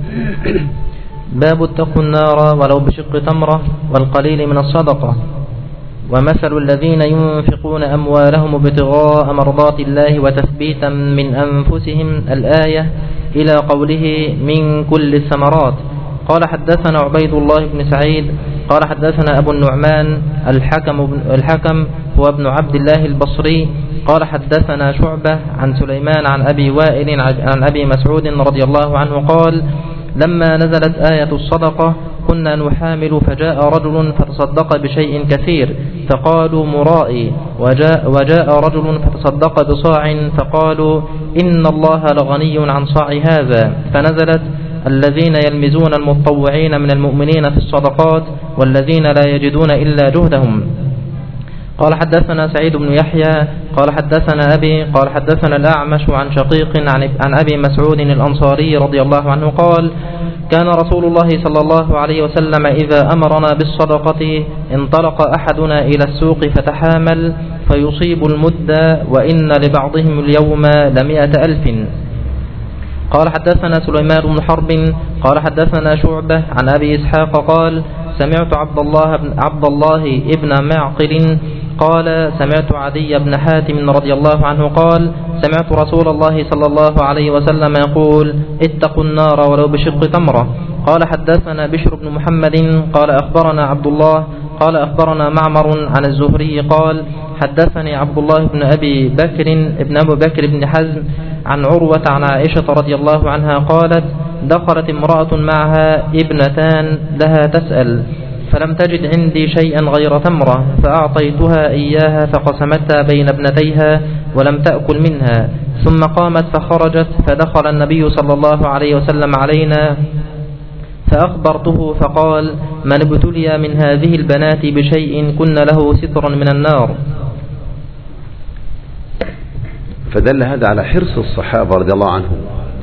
باب اتقوا النار ولو بشق تمرة والقليل من الصدقة. ومثل الذين ينفقون أموالهم ابتغاء مرضات الله وتثبيتا من أنفسهم الآية إلى قوله من كل الثمرات. قال حدثنا عبيد الله بن سعيد قال حدثنا أبو النعمان الحكم, الحكم هو ابن عبد الله البصري قال حدثنا شعبة عن سليمان عن أبي وائل عن أبي مسعود رضي الله عنه قال: لما نزلت آية الصدقة كنا نحامل فجاء رجل فتصدق بشيء كثير فقالوا مرائي، وجاء, وجاء رجل فتصدق بصاع فقالوا إن الله لغني عن صاع هذا، فنزلت الذين يلمزون المتطوعين من المؤمنين في الصدقات والذين لا يجدون إلا جهدهم. قال حدثنا سعيد بن يحيى قال حدثنا أبي قال حدثنا الأعمش عن شقيق عن أبي مسعود الأنصاري رضي الله عنه قال كان رسول الله صلى الله عليه وسلم إذا أمرنا بالصدقة انطلق أحدنا إلى السوق فتحامل فيصيب المد وإن لبعضهم اليوم لمئة ألف. قال حدثنا سليمان بن حرب قال حدثنا شعبة عن أبي إسحاق قال سمعت عبد الله بن عبد الله ابن معقل قال سمعت عدي بن حاتم رضي الله عنه قال سمعت رسول الله صلى الله عليه وسلم يقول اتقوا النار ولو بشق تمرة. قال حدثنا بشر بن محمد قال أخبرنا عبد الله قال أخبرنا معمر عن الزهري قال حدثني عبد الله بن أبي بكر ابن أبو بكر بن حزم عن عروة عن عائشة رضي الله عنها قالت دخلت امرأة معها ابنتان لها تسأل فلم تجد عندي شيئا غير تمرة فأعطيتها إياها فقسمتها بين ابنتيها ولم تأكل منها ثم قامت فخرجت فدخل النبي صلى الله عليه وسلم علينا فأخبرته فقال من ابتلي من هذه البنات بشيء كن له سترا من النار. فدل هذا على حرص الصحابة رضي الله عنهم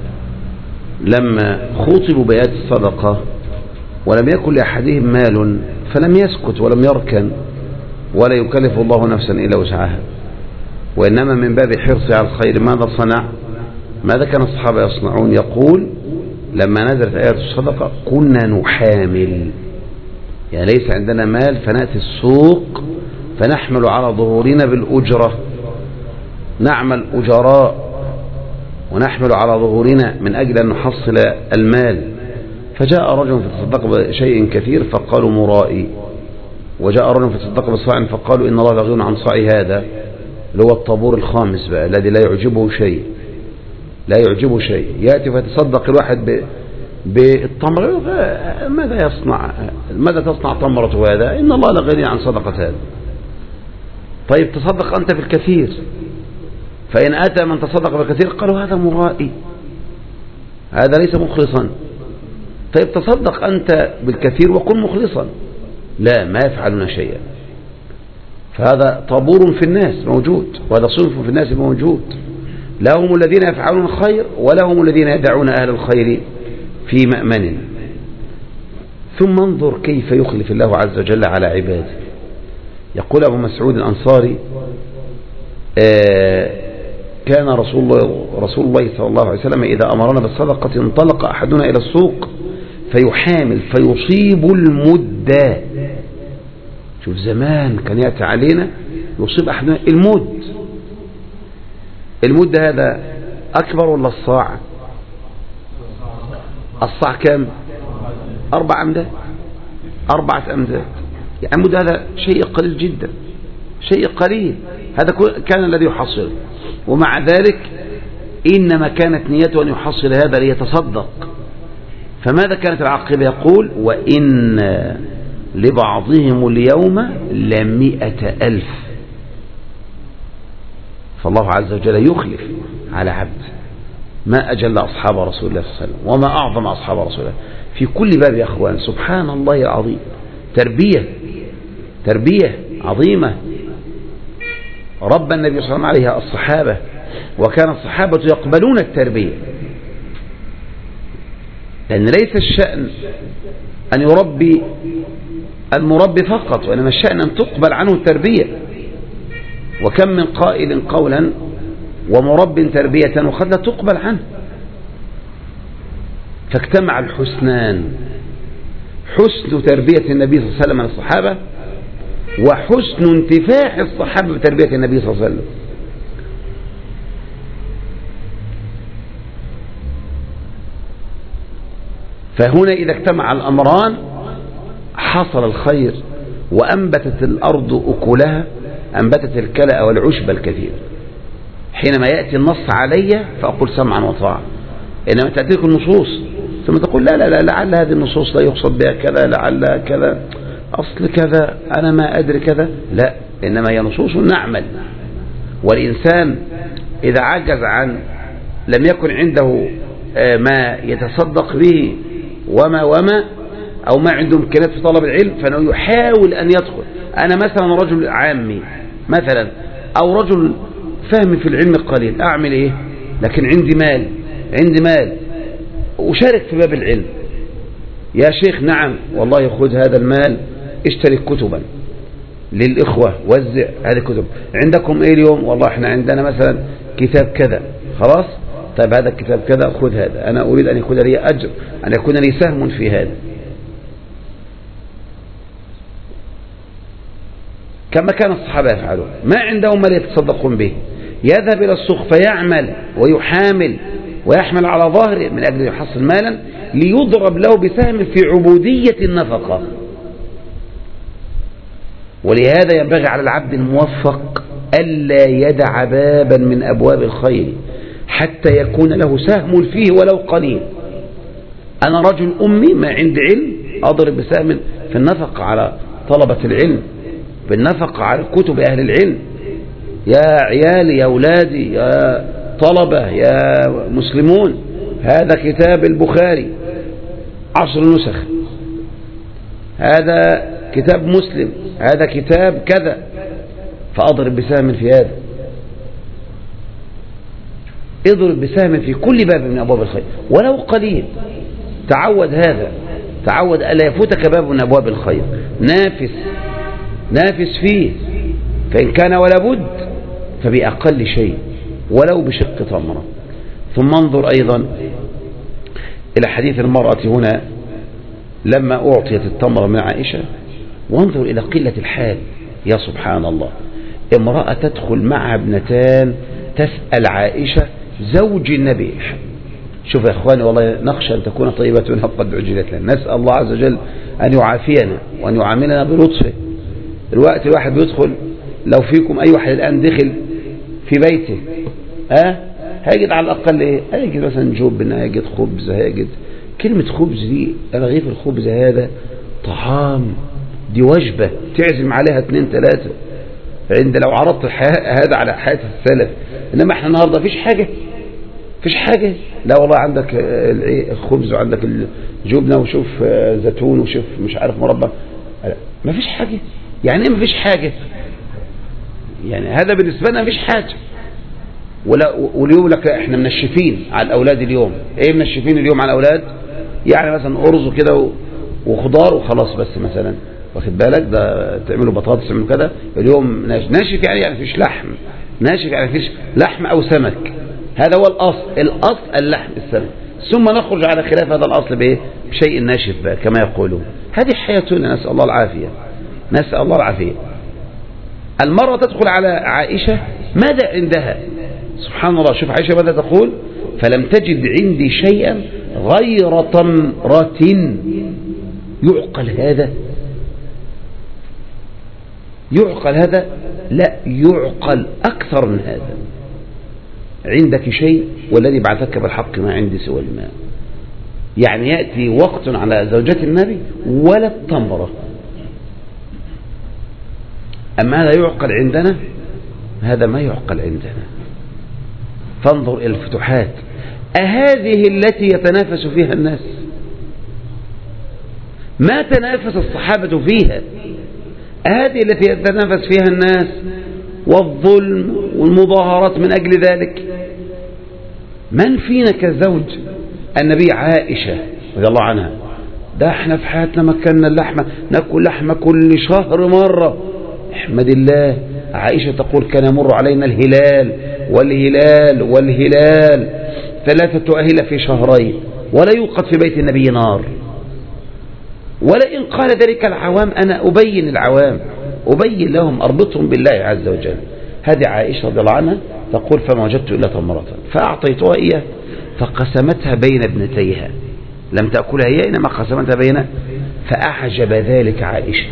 لما خطبوا بآيات الصدقة ولم يكن لأحدهم مال فلم يسكت ولم يركن ولا يكلف الله نفسا إلا وسعها، وإنما من باب حرصه على الخير ماذا صنع؟ ماذا كان الصحابة يصنعون؟ يقول لما نزلت آيات الصدقة كنا نحامل، يعني ليس عندنا مال فنأتي السوق فنحمل على ظهورنا بالأجرة، نعمل أجراء ونحمل على ظهورنا من أجل أن نحصل المال. فجاء رجل فتصدق بشيء كثير فقالوا مرائي، وجاء رجل فتصدق بصاع فقالوا إن الله لغني عن صاع هذا، اللي هو الطابور الخامس بقى الذي لا يعجبه شيء، لا يعجبه شيء. يأتي فيتصدق الواحد بالتمر، ماذا يصنع؟ ماذا تصنع تمرة هذا؟ إن الله لغني عن صدقة هذا. طيب تصدق أنت بالكثير، فإن أتى من تصدق بالكثير قالوا هذا مرائي، هذا ليس مخلصا. طيب تصدق أنت بالكثير وكن مخلصا، لا ما يفعلون شيئا. فهذا طابور في الناس موجود، وهذا صنف في الناس موجود، لا هم الذين يفعلون الخير ولا هم الذين يدعون أهل الخير في مأمن. ثم انظر كيف يخلف الله عز وجل على عباده. يقول أبو مسعود الأنصاري آه كان رسول الله, رسول الله صلى الله عليه وسلم إذا أمرنا بالصدقة انطلق أحدنا إلى السوق فيحامل فيصيب المد. شوف زمان كان يأتي علينا يصيب أحدنا المد. المد هذا أكبر ولا الصاع؟ الصاع كم؟ أربع أمداد، أربعة أمداد. يعني المد هذا شيء قليل جدا، شيء قليل. هذا كان الذي يحصل، ومع ذلك إنما كانت نيته أن يحصل هذا ليتصدق. فماذا كانت العاقبة؟ يقول وإن لبعضهم اليوم لمئة ألف. فالله عز وجل يخلف على عبد. ما أجل أصحاب رسول الله صلى الله عليه وسلم وما أعظم أصحاب رسول الله في كل باب يا أخوان. سبحان الله العظيم، تربية تربية عظيمة رب النبي صلى الله عليه وسلم عليها الصحابة، وكان الصحابة يقبلون التربية، لأن ليس الشأن أن يربي المربي فقط، وإنما الشأن أن تقبل عنه التربية. وكم من قائل قولا ومرب تربية وقد لا تقبل عنه. فاجتمع الحسنان، حسن تربية النبي صلى الله عليه وسلم للصحابة وحسن انتفاع الصحابة بتربية النبي صلى الله عليه وسلم. فهنا إذا اجتمع الأمران حصل الخير، وأنبتت الأرض أكلها، أنبتت الكلأ والعشب الكثير. حينما يأتي النص علي فأقول سمعا وطاعة، إنما تأتيك النصوص ثم تقول لا لا لا لعل هذه النصوص لا يقصد بها كذا، لعل كذا، أصل كذا، أنا ما أدري كذا. لا، إنما هي نصوص نعمل. والإنسان إذا عجز عن لم يكن عنده ما يتصدق به وما وما أو ما عنده إمكانيات في طلب العلم، فإنه يحاول أن يدخل. أنا مثلا رجل عامي مثلا، أو رجل فهم في العلم قليل، أعمل إيه؟ لكن عندي مال، عندي مال أشارك في باب العلم. يا شيخ نعم والله خذ هذا المال اشتري كتبا للإخوة، وزع هذه الكتب. عندكم إيه اليوم؟ والله إحنا عندنا مثلا كتاب كذا، خلاص طيب هذا الكتاب كذا خذ هذا، أنا أريد أن يكون لي أجر، أن يكون لي سهم في هذا. كما كان الصحابة يفعلون، ما عندهم ما يتصدقون به، يذهب إلى السوق فيعمل ويحامل ويحمل على ظهره من أجل يحصل مالا ليضرب له بسهم في عبودية النفقة. ولهذا ينبغي على العبد الموفق ألا يدع بابا من أبواب الخير حتى يكون له سهم فيه ولو قليل. أنا رجل أمي ما عندي علم، أضرب بسهم في النفقة على طلبة العلم، بالنفقة على كتب أهل العلم. يا عيالي يا أولادي يا طلبة يا مسلمون، هذا كتاب البخاري عشر نسخ، هذا كتاب مسلم، هذا كتاب كذا، فأضرب بسهم في هذا. اضرب بسهم في كل باب من أبواب الخير ولو قليل. تعود هذا، تعود ألا يفوتك باب من أبواب الخير، نافس نافس فيه، فإن كان ولا بد فبأقل شيء ولو بشق تمرة. ثم انظر أيضا إلى حديث المرأة هنا لما أعطيت التمرة من عائشة، وانظر إلى قلة الحال. يا سبحان الله، امرأة تدخل معها ابنتان تسأل عائشة زوج النبي. شوف يا إخواني، والله نخشى أن تكون طيبتنا قد عجلت لنا. نسأل الله عز وجل أن يعافينا وأن يعاملنا بلطفه. الوقت الواحد بيدخل، لو فيكم أي واحد الآن دخل في بيته أه؟ هيجد على الأقل إيه؟ هيجد مثلا جبن، هيجد خبز، هيجد كلمة خبز دي، رغيف الخبز هذا طعام، دي وجبة تعزم عليها اثنين ثلاثة. عند لو عرضت هذا على حياة السلف، إنما احنا النهاردة فيش حاجة، فيش حاجة. لا والله عندك الخبز وعندك الجبنة وشوف زيتون وشوف مش عارف مربى، ما فيش حاجة. يعني ايه ما فيش حاجة؟ يعني هذا بالنسبة لنا ما فيش حاجة. ولا واليوم لك احنا منشفين على الأولاد اليوم. ايه منشفين اليوم على الأولاد؟ يعني مثلا أرز كده وخضار وخلاص، بس مثلا واخد بالك، ده تعملوا بطاطس تعملوا كده اليوم ناشف. ناشف يعني يعني فيش لحم، ناشف يعني فيش لحم أو سمك. هذا هو الأصل، الأصل اللحم السمك، ثم نخرج على خلاف هذا الأصل بإيه؟ بشيء ناشف بقى كما يقولون. هذه حياتنا، نسأل الله العافية، نسأل الله العافية. المرأة تدخل على عائشة، ماذا عندها؟ سبحان الله، شوف عائشة ماذا تقول: فلم تجد عندي شيئا غير تمرة. يعقل هذا؟ يعقل هذا؟ لا، يعقل أكثر من هذا. عندك شيء والذي بعثك بالحق ما عندي سوى الماء. يعني يأتي وقت على زوجة النبي ولا التمرة. أما هذا يعقل عندنا، هذا ما يعقل عندنا. فانظر إلى الفتوحات، أهذه التي يتنافس فيها الناس؟ ما تنافس الصحابة فيها، هذه التي يتنافس فيها الناس، والظلم والمظاهرات من أجل ذلك. من فينا كزوج النبي عائشة رضي الله عنها؟ ده احنا في حياتنا مكنا اللحمة، ناكل لحمة كل شهر مرة، احمد الله. عائشة تقول: كان يمر علينا الهلال والهلال والهلال ثلاثة أهلة في شهرين ولا يوقد في بيت النبي نار. ولئن قال ذلك العوام أنا أبين العوام، أبين لهم، أربطهم بالله عز وجل. هذه عائشة رضي الله عنها تقول: فما وجدت إلا تمرة فأعطيتها إياه فقسمتها بين ابنتيها، لم تأكلها هي إنما قسمتها بين. فأعجب ذلك عائشة،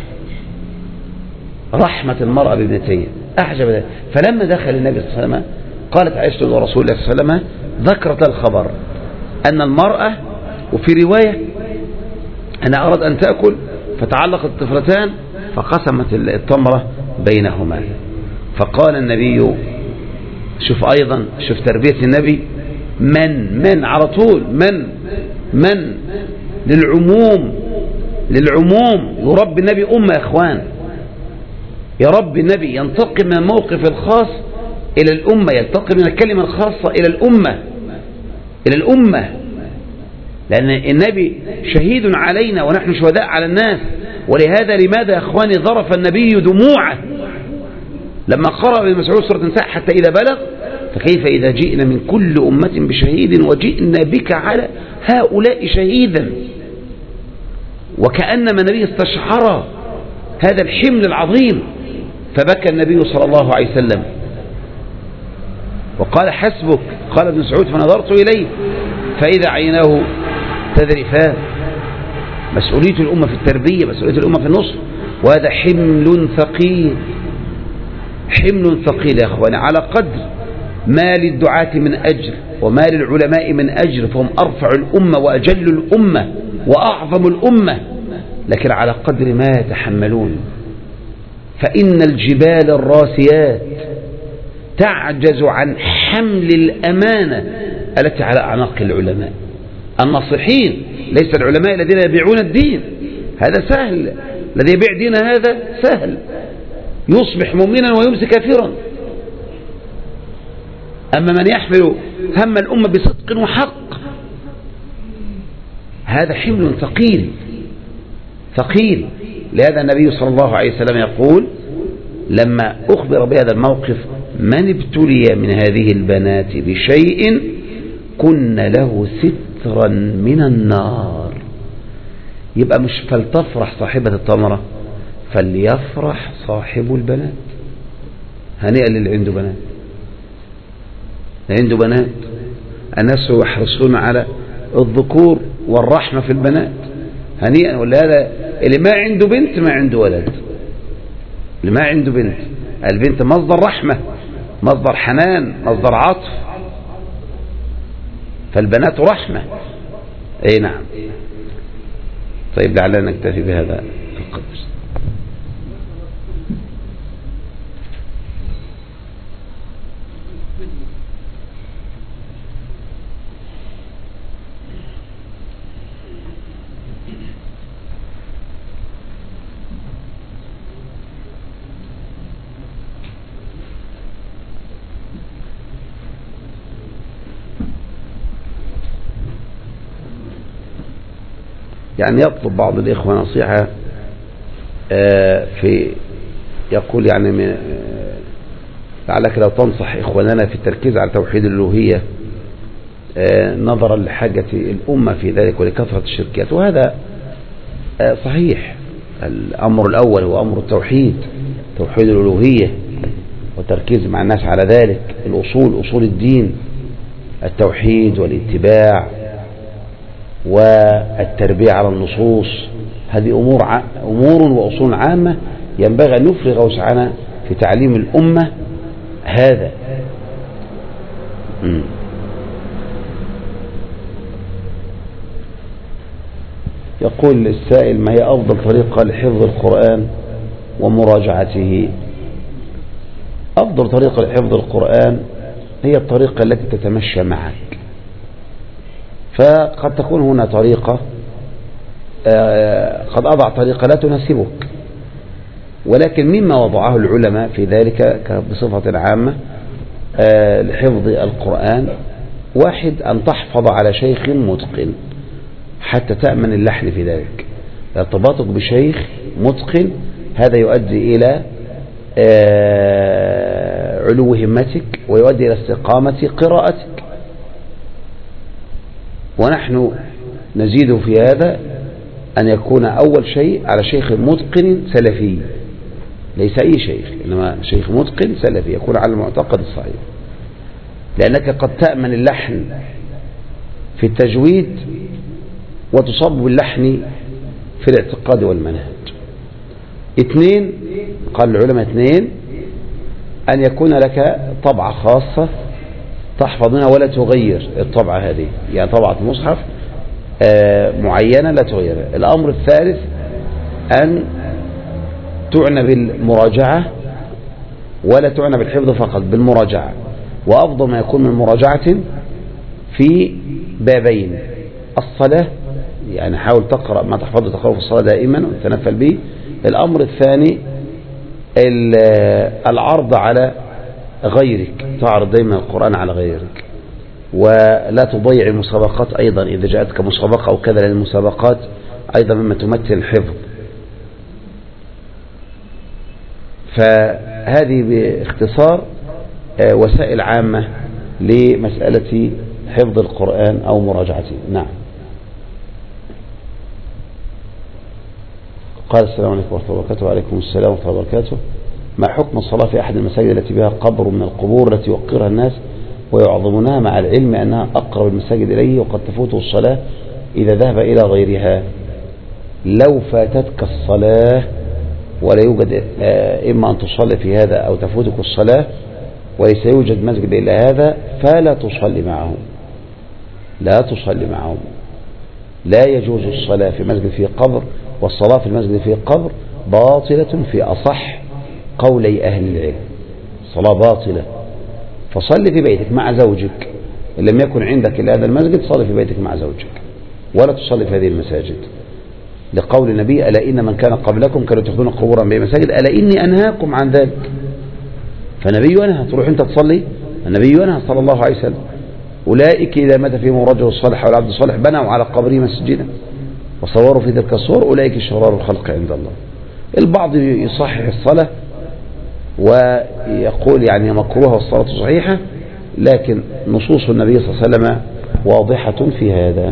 رحمة المرأة بابنتيها، أعجب ذلك. فلما دخل النبي صلى الله عليه وسلم قالت عائشة لرسول الله صلى الله عليه وسلم، ذكرت الخبر أن المرأة، وفي رواية أنا أراد أن تأكل فتعلقت الطفلتان فقسمت التمرة بينهما. فقال النبي، شوف أيضا، شوف تربية النبي، من من على طول من من للعموم للعموم يربي النبي أمة يا إخوان. يربي النبي ينتقل من الموقف الخاص إلى الأمة، ينتقل من الكلمة الخاصة إلى الأمة إلى الأمة لأن النبي شهيد علينا ونحن شهداء على الناس. ولهذا لماذا يا إخواني ظرف النبي دموعه لما قرأ ابن مسعود سورة النساء حتى إذا بلغ فكيف إذا جئنا من كل أمة بشهيد وجئنا بك على هؤلاء شهيدا. وكأنما النبي استشعر هذا الحمل العظيم فبكى النبي صلى الله عليه وسلم وقال حسبك. قال ابن مسعود فنظرت إليه فإذا عيناه تذرفان. مسؤولية الأمة في التربية، مسؤولية الأمة في النصر، وهذا حمل ثقيل حمل ثقيل يا أخواني. على قدر ما للدعاة من أجر وما للعلماء من أجر فهم أرفع الأمة وأجل الأمة وأعظم الأمة، لكن على قدر ما يتحملون. فإن الجبال الراسيات تعجز عن حمل الأمانة التي على أعناق العلماء الناصحين، ليس العلماء الذين يبيعون الدين، هذا سهل، الذي يبيع دين هذا سهل، يصبح مؤمنا ويمسي كافرا. أما من يحمل هم الأمة بصدق وحق هذا حمل ثقيل ثقيل. لهذا النبي صلى الله عليه وسلم يقول لما أخبر بهذا الموقف من ابتلي من هذه البنات بشيء كن له سترا من النار. يبقى مش فلتفرح صاحبة التمرة، فليفرح صاحب البنات. هنيئا للي عنده بنات، عنده بنات. الناس يحرصون على الذكور والرحمة في البنات، هنيئا. ولا هذا اللي ما عنده بنت ما عنده ولد، اللي ما عنده بنت. البنت مصدر رحمة، مصدر حنان، مصدر عطف، فالبنات رحمة. اي نعم. طيب لعلنا نكتفي بهذا القدر. يعني يطلب بعض الإخوة نصيحة في يقول يعني لعلك لو تنصح إخواننا في التركيز على توحيد الألوهية نظرا لحاجة الأمة في ذلك ولكثرة الشركات. وهذا صحيح، الأمر الأول هو أمر التوحيد، توحيد الألوهية وتركيز مع الناس على ذلك. الأصول، أصول الدين، التوحيد والاتباع والتربية على النصوص، هذه أمور ع... أمور وأصول عامة ينبغي أن نفرغ وسعنا في تعليم الأمة هذا. م. يقول السائل ما هي أفضل طريقة لحفظ القرآن ومراجعته؟ أفضل طريقة لحفظ القرآن هي الطريقة التي تتمشى معك. فقد تكون هنا طريقة قد أضع طريقة لا تناسبك، ولكن مما وضعه العلماء في ذلك بصفة عامة لحفظ القرآن: واحد، أن تحفظ على شيخ متقن حتى تأمن اللحن في ذلك. ارتباطك بشيخ متقن هذا يؤدي إلى علو همتك ويؤدي إلى استقامة قراءتك. ونحن نزيد في هذا أن يكون أول شيء على شيخ متقن سلفي، ليس أي شيخ، إنما شيخ متقن سلفي يكون على المعتقد الصحيح، لأنك قد تأمن اللحن في التجويد وتصب باللحن في الاعتقاد والمنهج. اثنين، قال العلماء اثنين، أن يكون لك طبعة خاصة تحفظ منها ولا تغير الطبعة هذه، يعني طبعة مصحف معينة لا تغيرها. الأمر الثالث أن تعنى بالمراجعة ولا تعنى بالحفظ فقط، بالمراجعة، وأفضل ما يكون من مراجعة في بابين: الصلاة، يعني حاول تقرأ ما تحفظه تقرأه في الصلاة دائما وتنفل به. الأمر الثاني العرض على غيرك، تعرض دائما القرآن على غيرك، ولا تضيع المسابقات أيضا إذا جاءتك مسابقة أو كذا، لأن المسابقات أيضا مما تمثل الحفظ. فهذه باختصار وسائل عامة لمسألة حفظ القرآن أو مراجعته. نعم. قال: السلام عليكم ورحمة الله وبركاته. وعليكم السلام ورحمة الله وبركاته. ما حكم الصلاة في أحد المساجد التي بها قبر من القبور التي يوقرها الناس ويعظمونها، مع العلم أنها أقرب المساجد إليه وقد تفوته الصلاة إذا ذهب إلى غيرها؟ لو فاتتك الصلاة ولا يوجد إما أن تصلي في هذا أو تفوتك الصلاة وليس يوجد مسجد إلا هذا، فلا تصلي معهم، لا تصلي معهم. لا يجوز الصلاة في مسجد فيه قبر، والصلاة في المسجد فيه قبر باطلة في أصح قولي أهل العلم، صلاة باطلة. فصلي في بيتك مع زوجك، إن لم يكن عندك إلا هذا المسجد صلي في بيتك مع زوجك، ولا تصلي في هذه المساجد، لقول النبي: ألا إن من كان قبلكم كانوا يتخذون قبورا بمساجد ألا إني أنهاكم عن ذلك. فالنبي أنهى، تروح أنت تصلي؟ النبي أنهى صلى الله عليه وسلم: أولئك إذا مات فيهم الرجل الصالح والعبد الصالح بنوا على قبره مسجدا وصوروا في تلك الصور أولئك شرار الخلق عند الله. البعض يصحح الصلاة ويقول يعني مكروه والصلاة صحيحة، لكن نصوص النبي صلى الله عليه وسلم واضحة في هذا.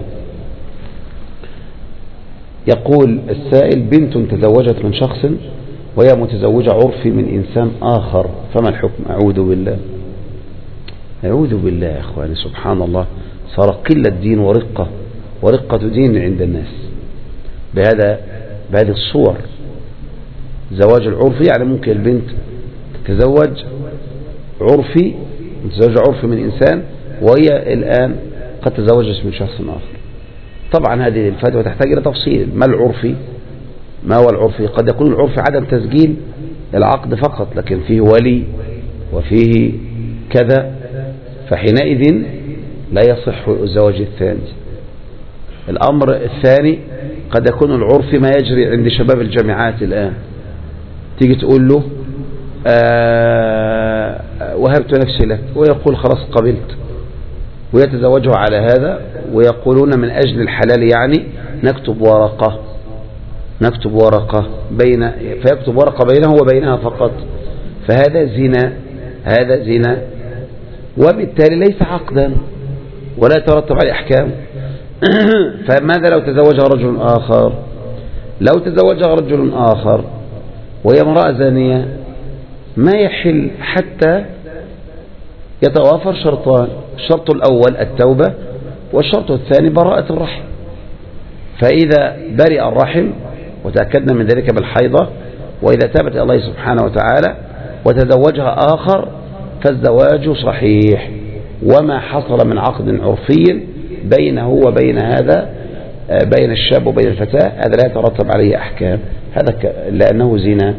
يقول السائل: بنت تزوجت من شخص وهي متزوجة عرفي من إنسان آخر، فما الحكم؟ أعوذ بالله، أعوذ بالله يا أخواني، سبحان الله، صار قلة دين ورقة ورقة دين عند الناس بهذا بهذه الصور. زواج العرفي يعني ممكن البنت تتزوج عرفي، متزوجة عرفي من إنسان، وهي الآن قد تزوجت من شخص آخر. طبعا هذه الفتوى تحتاج إلى تفصيل. ما العرفي؟ ما هو العرفي؟ قد يكون العرفي عدم تسجيل العقد فقط، لكن فيه ولي وفيه كذا، فحينئذ لا يصح الزواج الثاني. الأمر الثاني قد يكون العرفي ما يجري عند شباب الجامعات الآن، تيجي تقول له آه وهبت نفسي لك، ويقول خلاص قبلت، ويتزوجها على هذا، ويقولون من أجل الحلال يعني نكتب ورقة نكتب ورقة بين فيكتب ورقة بينه وبينها فقط، فهذا زنا، هذا زنا، وبالتالي ليس عقدا ولا يترتب عليه أحكام. فماذا لو تزوجها رجل آخر؟ لو تزوجها رجل آخر وهي امرأة زانية ما يحل حتى يتوافر شرطان: الشرط الأول التوبة، والشرط الثاني براءة الرحم. فإذا برئ الرحم وتأكدنا من ذلك بالحيضة، وإذا تابت إلى الله سبحانه وتعالى وتزوجها آخر فالزواج صحيح، وما حصل من عقد عرفي بينه وبين هذا بين الشاب وبين الفتاة هذا لا يترتب عليه أحكام، هذا لأنه زنا.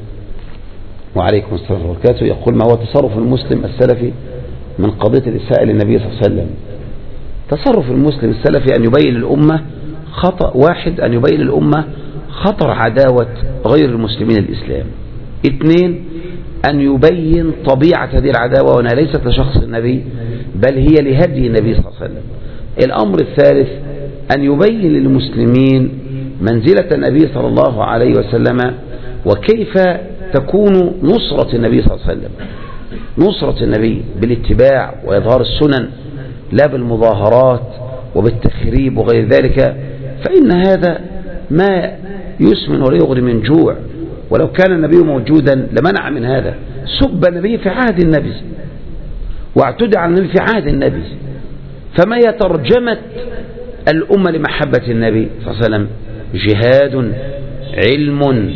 وعليكم السلام ورحمة الله وبركاته. يقول: ما هو تصرف المسلم السلفي من قضية الإساءة للنبي صلى الله عليه وسلم؟ تصرف المسلم السلفي أن يبين الأمة خطأ واحد، أن يبين الأمة خطر عداوة غير المسلمين الإسلام. اثنين، أن يبين طبيعة هذه العداوة وأنها ليست لشخص النبي بل هي لهدي النبي صلى الله عليه وسلم. الأمر الثالث أن يبين للمسلمين منزلة النبي صلى الله عليه وسلم وكيف تكون نصرة النبي صلى الله عليه وسلم، نصرة النبي بالاتباع وإظهار السنن لا بالمظاهرات وبالتخريب وغير ذلك، فإن هذا ما يسمن ولا يغني من جوع. ولو كان النبي موجودا لمنع من هذا. سب النبي في عهد النبي واعتدى على النبي في عهد النبي، فما هي ترجمة الأمة لمحبة النبي صلى الله عليه وسلم؟ جهاد، علم،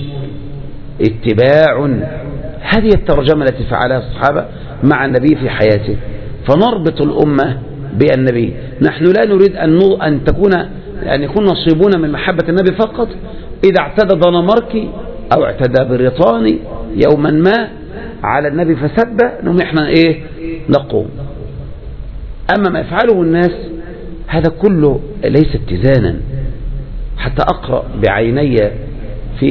اتباع. هذه الترجمة التي فعلها الصحابة مع النبي في حياته، فنربط الأمة بالنبي. نحن لا نريد أن أن تكون أن يكون نصيبنا من محبة النبي فقط إذا اعتدى دنماركي أو اعتدى بريطاني يوما ما على النبي فسب، نحن إيه نقوم. أما ما يفعله الناس هذا كله ليس اتزانا. حتى أقرأ بعيني في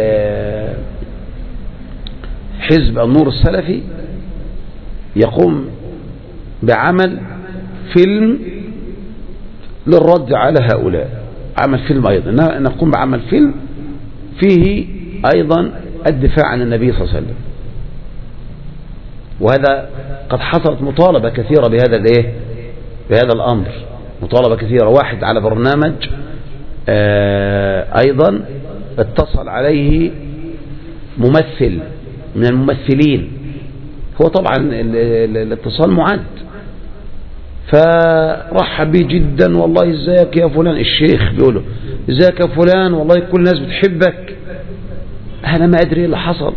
حزب النور السلفي يقوم بعمل فيلم للرد على هؤلاء، عمل فيلم أيضا، نقوم بعمل فيلم فيه أيضا الدفاع عن النبي صلى الله عليه وسلم. وهذا قد حصلت مطالبة كثيرة بهذا الايه بهذا الأمر، مطالبة كثيرة. واحد على برنامج أيضا اتصل عليه ممثل من الممثلين، هو طبعا الاتصال معد، فرحب بيه جدا، والله ازيك يا فلان، الشيخ بيقوله ازيك يا فلان، والله كل الناس بتحبك. انا ما ادري ايه اللي حصل،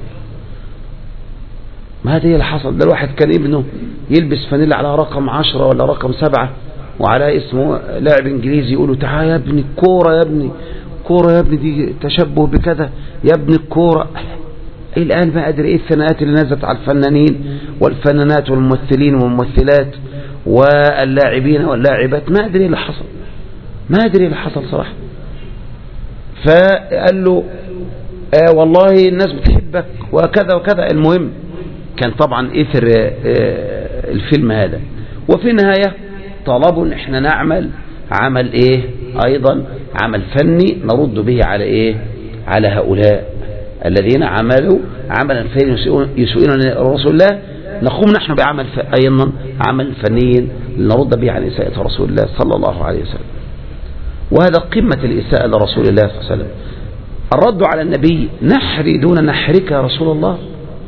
ما ادري ايه اللي حصل. ده الواحد كان ابنه يلبس فانيلا على رقم عشرة ولا رقم سبعة وعلى اسمه لاعب انجليزي، يقولوا تعال يا ابني الكورة، يا ابني كورة، يا ابني دي تشبه بكذا، يا ابني الكورة. الآن ما أدري إيه الثناءات اللي نزلت على الفنانين والفنانات والممثلين والممثلات واللاعبين واللاعبات، ما أدري إيه اللي حصل، ما أدري إيه اللي حصل صراحة. فقال له آه والله الناس بتحبك وكذا وكذا. المهم كان طبعا إثر آه الفيلم هذا، وفي النهاية طلبوا إن إحنا نعمل عمل إيه أيضا عمل فني نرد به على إيه على هؤلاء الذين عملوا عملا فنيا يسوءون رسول الله. نقوم نحن بعمل أيضا عمل فني لنرد به على إساءة رسول الله صلى الله عليه وسلم. وهذا قمة الإساءة لرسول الله صلى الله عليه وسلم، الرد على النبي. نحري دون نحرك يا رسول الله،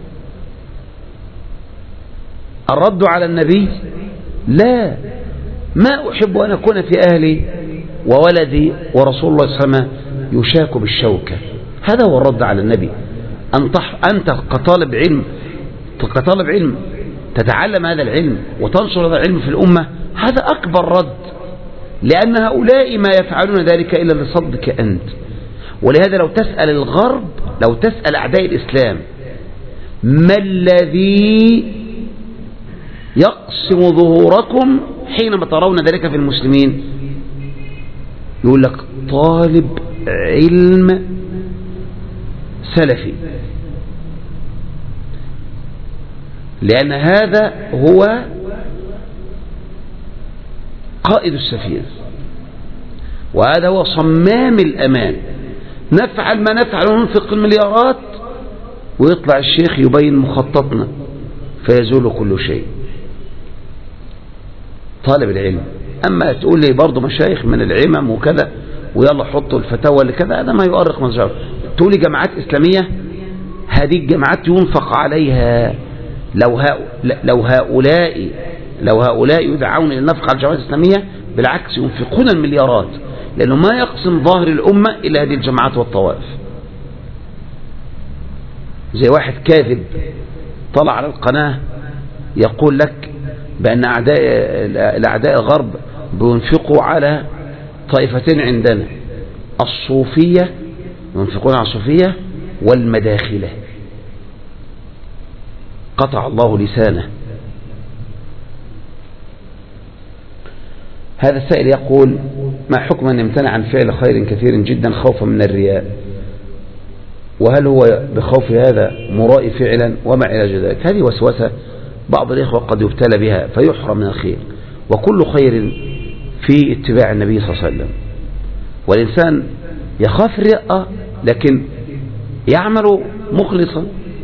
الرد على النبي لا، ما أحب أن أكون في أهلي وولدي ورسول الله صلى الله عليه وسلم يشاك بالشوكة. هذا هو الرد على النبي. أنت كطالب علم كطالب علم تتعلم هذا العلم وتنشر هذا العلم في الأمة، هذا أكبر رد، لأن هؤلاء ما يفعلون ذلك إلا لصدك أنت. ولهذا لو تسأل الغرب، لو تسأل أعداء الإسلام ما الذي يقسم ظهوركم حينما ترون ذلك في المسلمين، يقول لك طالب علم سلفي، لأن هذا هو قائد السفينة، وهذا هو صمام الأمان. نفعل ما نفعل وننفق المليارات، ويطلع الشيخ يبين مخططنا فيزول كل شيء. طالب العلم. أما تقول لي برضو مشايخ من العمم وكذا ويلا حطوا الفتاوى لكذا، هذا ما يؤرق مزجر. تقول لي جماعات إسلامية، هذه الجماعات ينفق عليها. لو لو هؤلاء لو هؤلاء يدعون إلى النفق على الجماعات الإسلامية، بالعكس ينفقون المليارات، لأنه ما يقسم ظاهر الأمة إلا هذه الجماعات والطوائف. زي واحد كاذب طلع على القناة يقول لك بأن أعداء الأعداء الغرب بينفقوا على طائفتين عندنا، الصوفية، ينفقون على الصوفية والمداخلة. قطع الله لسانه. هذا السائل يقول: ما حكم أن يمتنع عن فعل خير كثير جدا خوفا من الرياء؟ وهل هو بخوف هذا مرائي فعلا؟ وما علاج ذلك؟ هذه وسوسة بعض الإخوة قد يبتلى بها فيحرم من الخير، وكل خير في اتباع النبي صلى الله عليه وسلم. والإنسان يخاف الرياء لكن يعمل مخلصا،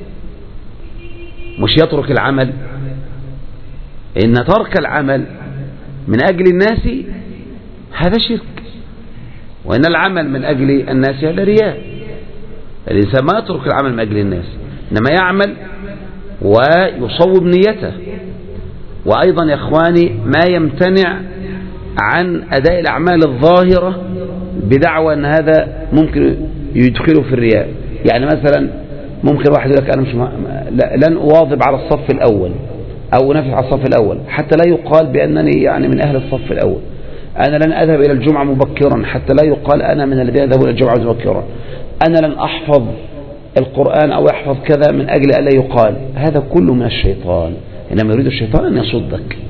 مش يترك العمل. إن ترك العمل من أجل الناس هذا شرك، وإن العمل من أجل الناس هذا رياء. الإنسان ما يترك العمل من أجل الناس، إنما يعمل ويصوب نيته. وأيضا يا إخواني ما يمتنع عن أداء الأعمال الظاهرة بدعوى أن هذا ممكن يدخله في الرياء. يعني مثلا ممكن واحد يقول لك أنا مش م... لن أواظب على الصف الأول أو نفس على الصف الأول حتى لا يقال بأنني يعني من أهل الصف الأول. أنا لن أذهب إلى الجمعة مبكرا حتى لا يقال أنا من الذين يذهبون إلى الجمعة مبكرا. أنا لن أحفظ القرآن أو أحفظ كذا من أجل ألا يقال. هذا كله من الشيطان، إنما يريد الشيطان أن يصدك.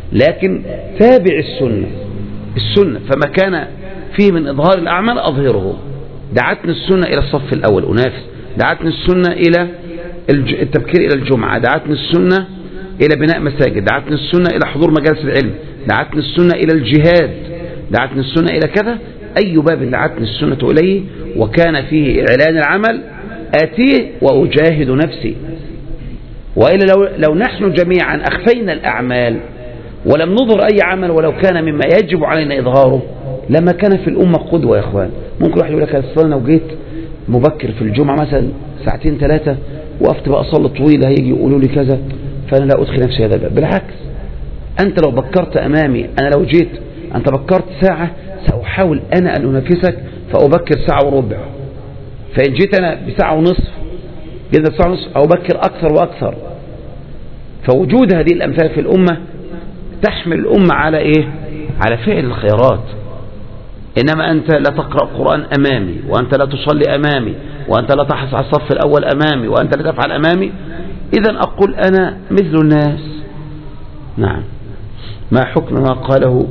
لكن تابع السنة السنة فما كان فيه من إظهار الأعمال أظهره. دعتني السنة إلى الصف الأول أنافس، دعتني السنة إلى التبكير إلى الجمعة، دعتني السنة إلى بناء مساجد، دعتني السنة إلى حضور مجالس العلم، دعتني السنة إلى الجهاد، دعتني السنة إلى كذا. أي باب دعتني السنة إليه وكان فيه إعلان العمل آتيه وأجاهد نفسي. وإلا لو, لو نحن جميعا أخفينا الأعمال ولم نظهر أي عمل ولو كان مما يجب علينا إظهاره لما كان في الأمة قدوة يا إخوان. ممكن واحد يقول لك أنا وجيت مبكر في الجمعة مثلا ساعتين ثلاثة وقفت بقى أصلي طويلة هيجي يقولوا لي كذا فأنا لا أدخل نفسي هذا الباب. بالعكس أنت لو بكرت أمامي، أنا لو جيت أنت بكرت ساعة سأحاول أنا أن أنافسك فأبكر ساعة وربع، فإن جيت أنا بساعة ونصف جيت بساعة ونصف أو أبكر أكثر وأكثر. فوجود هذه الأمثال في الأمة تحمل الأمة على إيه؟ على فعل الخيرات. إنما أنت لا تقرأ القرآن أمامي، وأنت لا تصلي أمامي، وأنت لا تحرص على الصف الأول أمامي، وأنت لا تفعل أمامي، إذن أقول أنا مثل الناس. نعم. ما حكم ما قاله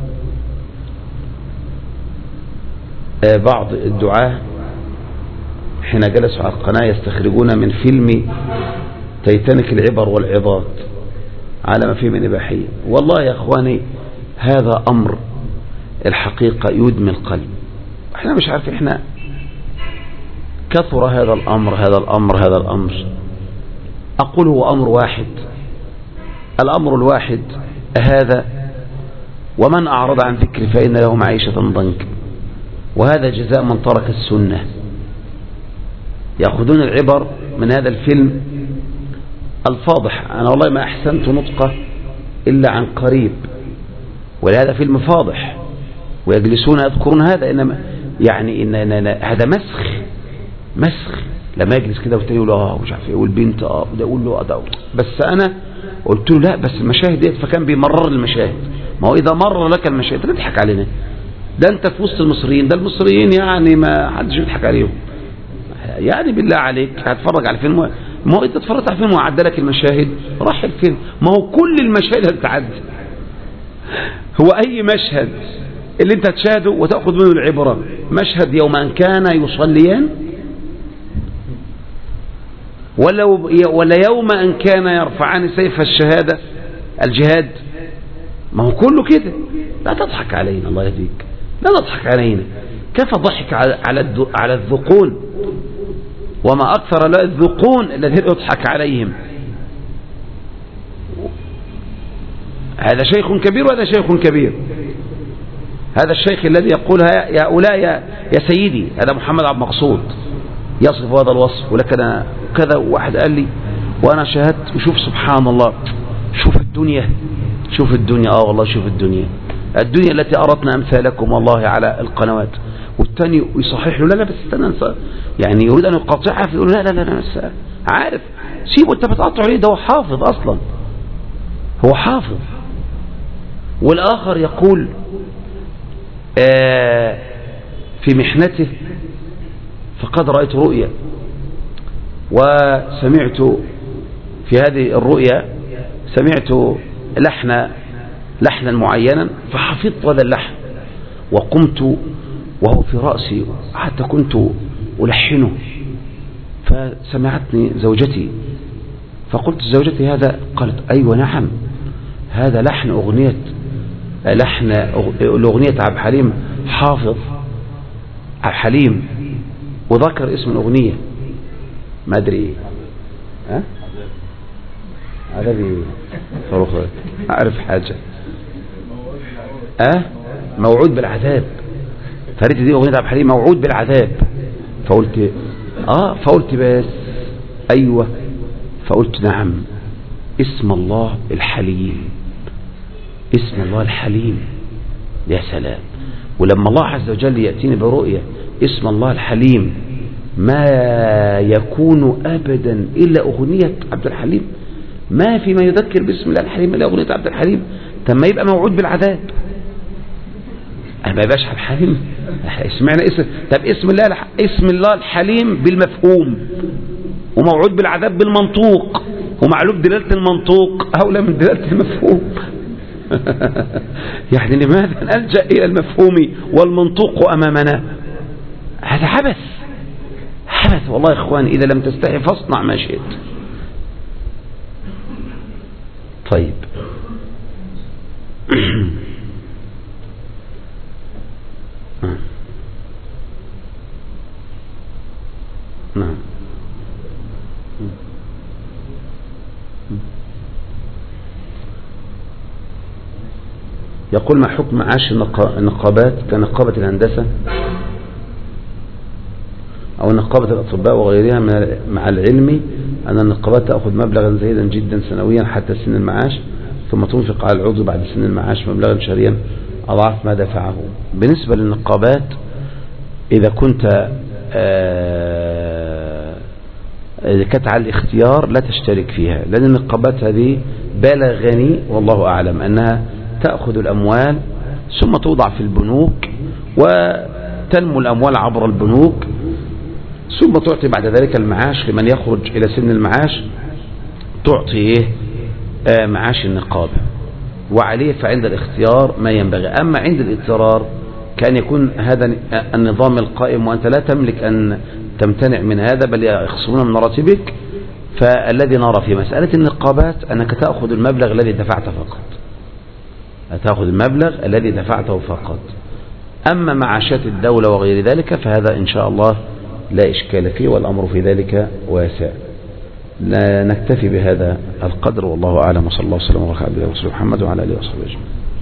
بعض الدعاة حين جلسوا على القناة يستخرجون من فيلم تيتانيك العبر والعظات على ما فيه من إباحية؟ والله يا أخواني هذا أمر الحقيقة يدمي القلب. احنا مش عارف، احنا كثر هذا الأمر هذا الأمر هذا الأمر أقول هو أمر واحد. الأمر الواحد هذا: ومن أعرض عن ذكري فإن له معيشة ضنكا. وهذا جزاء من ترك السنة. يأخذون العبر من هذا الفيلم الفاضح. أنا والله ما أحسنت نطقه إلا عن قريب، ولهذا فيلم فاضح ويجلسون يذكرون هذا. إنما يعني إن, إن, إن هذا مسخ مسخ. لما يجلس كده والتاني يقول اه مش عارف ايه والبنت اه وده يقول له اه ده. بس أنا قلت له لا بس المشاهد ديت، فكان بيمرر المشاهد. ما هو إذا مرر لك المشاهد لا تضحك علينا، ده أنت في وسط المصريين، ده المصريين يعني ما حدش بيضحك عليهم. يعني بالله عليك هتفرج على فيلم، ما هو انت اتفرجت على فيلم وعدلك المشاهد راح الفيلم. ما هو كل المشاهد هتتعدل. هو أي مشهد اللي انت تشاهده وتأخذ منه العبرة، مشهد يوم أن كان يصليان ولا ولا يوم أن كان يرفعان سيف الشهادة الجهاد؟ ما هو كله كده. لا تضحك علينا الله يهديك، لا تضحك علينا. كيف ضحك على على الذقون، وما أكثر لا الذقون الذين يضحك عليهم. هذا شيخ كبير وهذا شيخ كبير. هذا الشيخ الذي يقول يا أولاء يا, يا سيدي، هذا محمد عبد المقصود يصف هذا الوصف. ولكن كذا واحد قال لي وأنا شاهدت، وشوف سبحان الله، شوف الدنيا شوف الدنيا اه والله شوف الدنيا الدنيا التي أردنا أمثالكم والله على القنوات. والتاني يصحح له لا لا بس استنى، يعني يريد أن يقاطعها فيقول لا لا لا لا بس عارف سيبه انت بتقطع عليه، ده هو حافظ أصلا، هو حافظ. والآخر يقول آه في محنته فقد رأيت رؤيا وسمعت في هذه الرؤيا سمعت لحن لحنا معينا فحفظت هذا اللحن وقمت وهو في رأسي حتى كنت ألحنه. فسمعتني زوجتي فقلت زوجتي هذا؟ قالت أيوة نعم هذا لحن أغنية لحن الأغنية عبد الحليم حافظ عبد الحليم، وذكر اسم الأغنية ما أدري إيه ها عذابي صاروخ أعرف حاجة أه موعود بالعذاب. فريت دي أغنية عبد الحليم موعود بالعذاب. فقلت آه فقلت بس أيوة. فقلت نعم اسم الله الحليم، اسم الله الحليم. يا سلام. ولما الله عز وجل يأتيني برؤية اسم الله الحليم ما يكون أبدا إلا أغنية عبد الحليم، ما في ما يذكر باسم الله الحليم إلا أغنية عبد الحليم. تم يبقى موعود بالعذاب أنا ما يبقاش عبد الحليم اسمعنا اسم. طب اسم الله اسم الله الحليم بالمفهوم وموعود بالعذاب بالمنطوق، ومعلوم دلالة المنطوق أولى من دلالة المفهوم. يعني لماذا نلجأ إلى المفهوم والمنطوق أمامنا؟ هذا عبث عبث والله يا إخواني. إذا لم تستحي فاصنع ما شئت. طيب نعم. يقول ما حكم معاش النقابات كنقابة الهندسة أو نقابة الأطباء وغيرها، مع العلم أن النقابات تأخذ مبلغا زهيدا جدا سنويا حتى سن المعاش، ثم تنفق على العضو بعد سن المعاش مبلغا شهريا أضعاف ما دفعه. بالنسبة للنقابات إذا كنت إذا كانت على الاختيار لا تشترك فيها، لأن النقابات هذه بالغني والله أعلم أنها تأخذ الأموال ثم توضع في البنوك وتنمو الأموال عبر البنوك، ثم تعطي بعد ذلك المعاش لمن يخرج إلى سن المعاش، تعطي إيه؟ آه معاش النقابة، وعليه فعند الاختيار ما ينبغي. أما عند الاضطرار كان يكون هذا النظام القائم وأنت لا تملك أن تمتنع من هذا بل يخصمون من راتبك. فالذي نرى في مسألة النقابات أنك تأخذ المبلغ الذي دفعت فقط، تأخذ المبلغ الذي دفعته فقط. أما معاشات الدولة وغير ذلك فهذا إن شاء الله لا إشكال فيه، والأمر في ذلك واسع. لا نكتفي بهذا القدر والله أعلم، وصلى الله وسلم وبارك على محمد وعلى آله وصحبه أجمعين.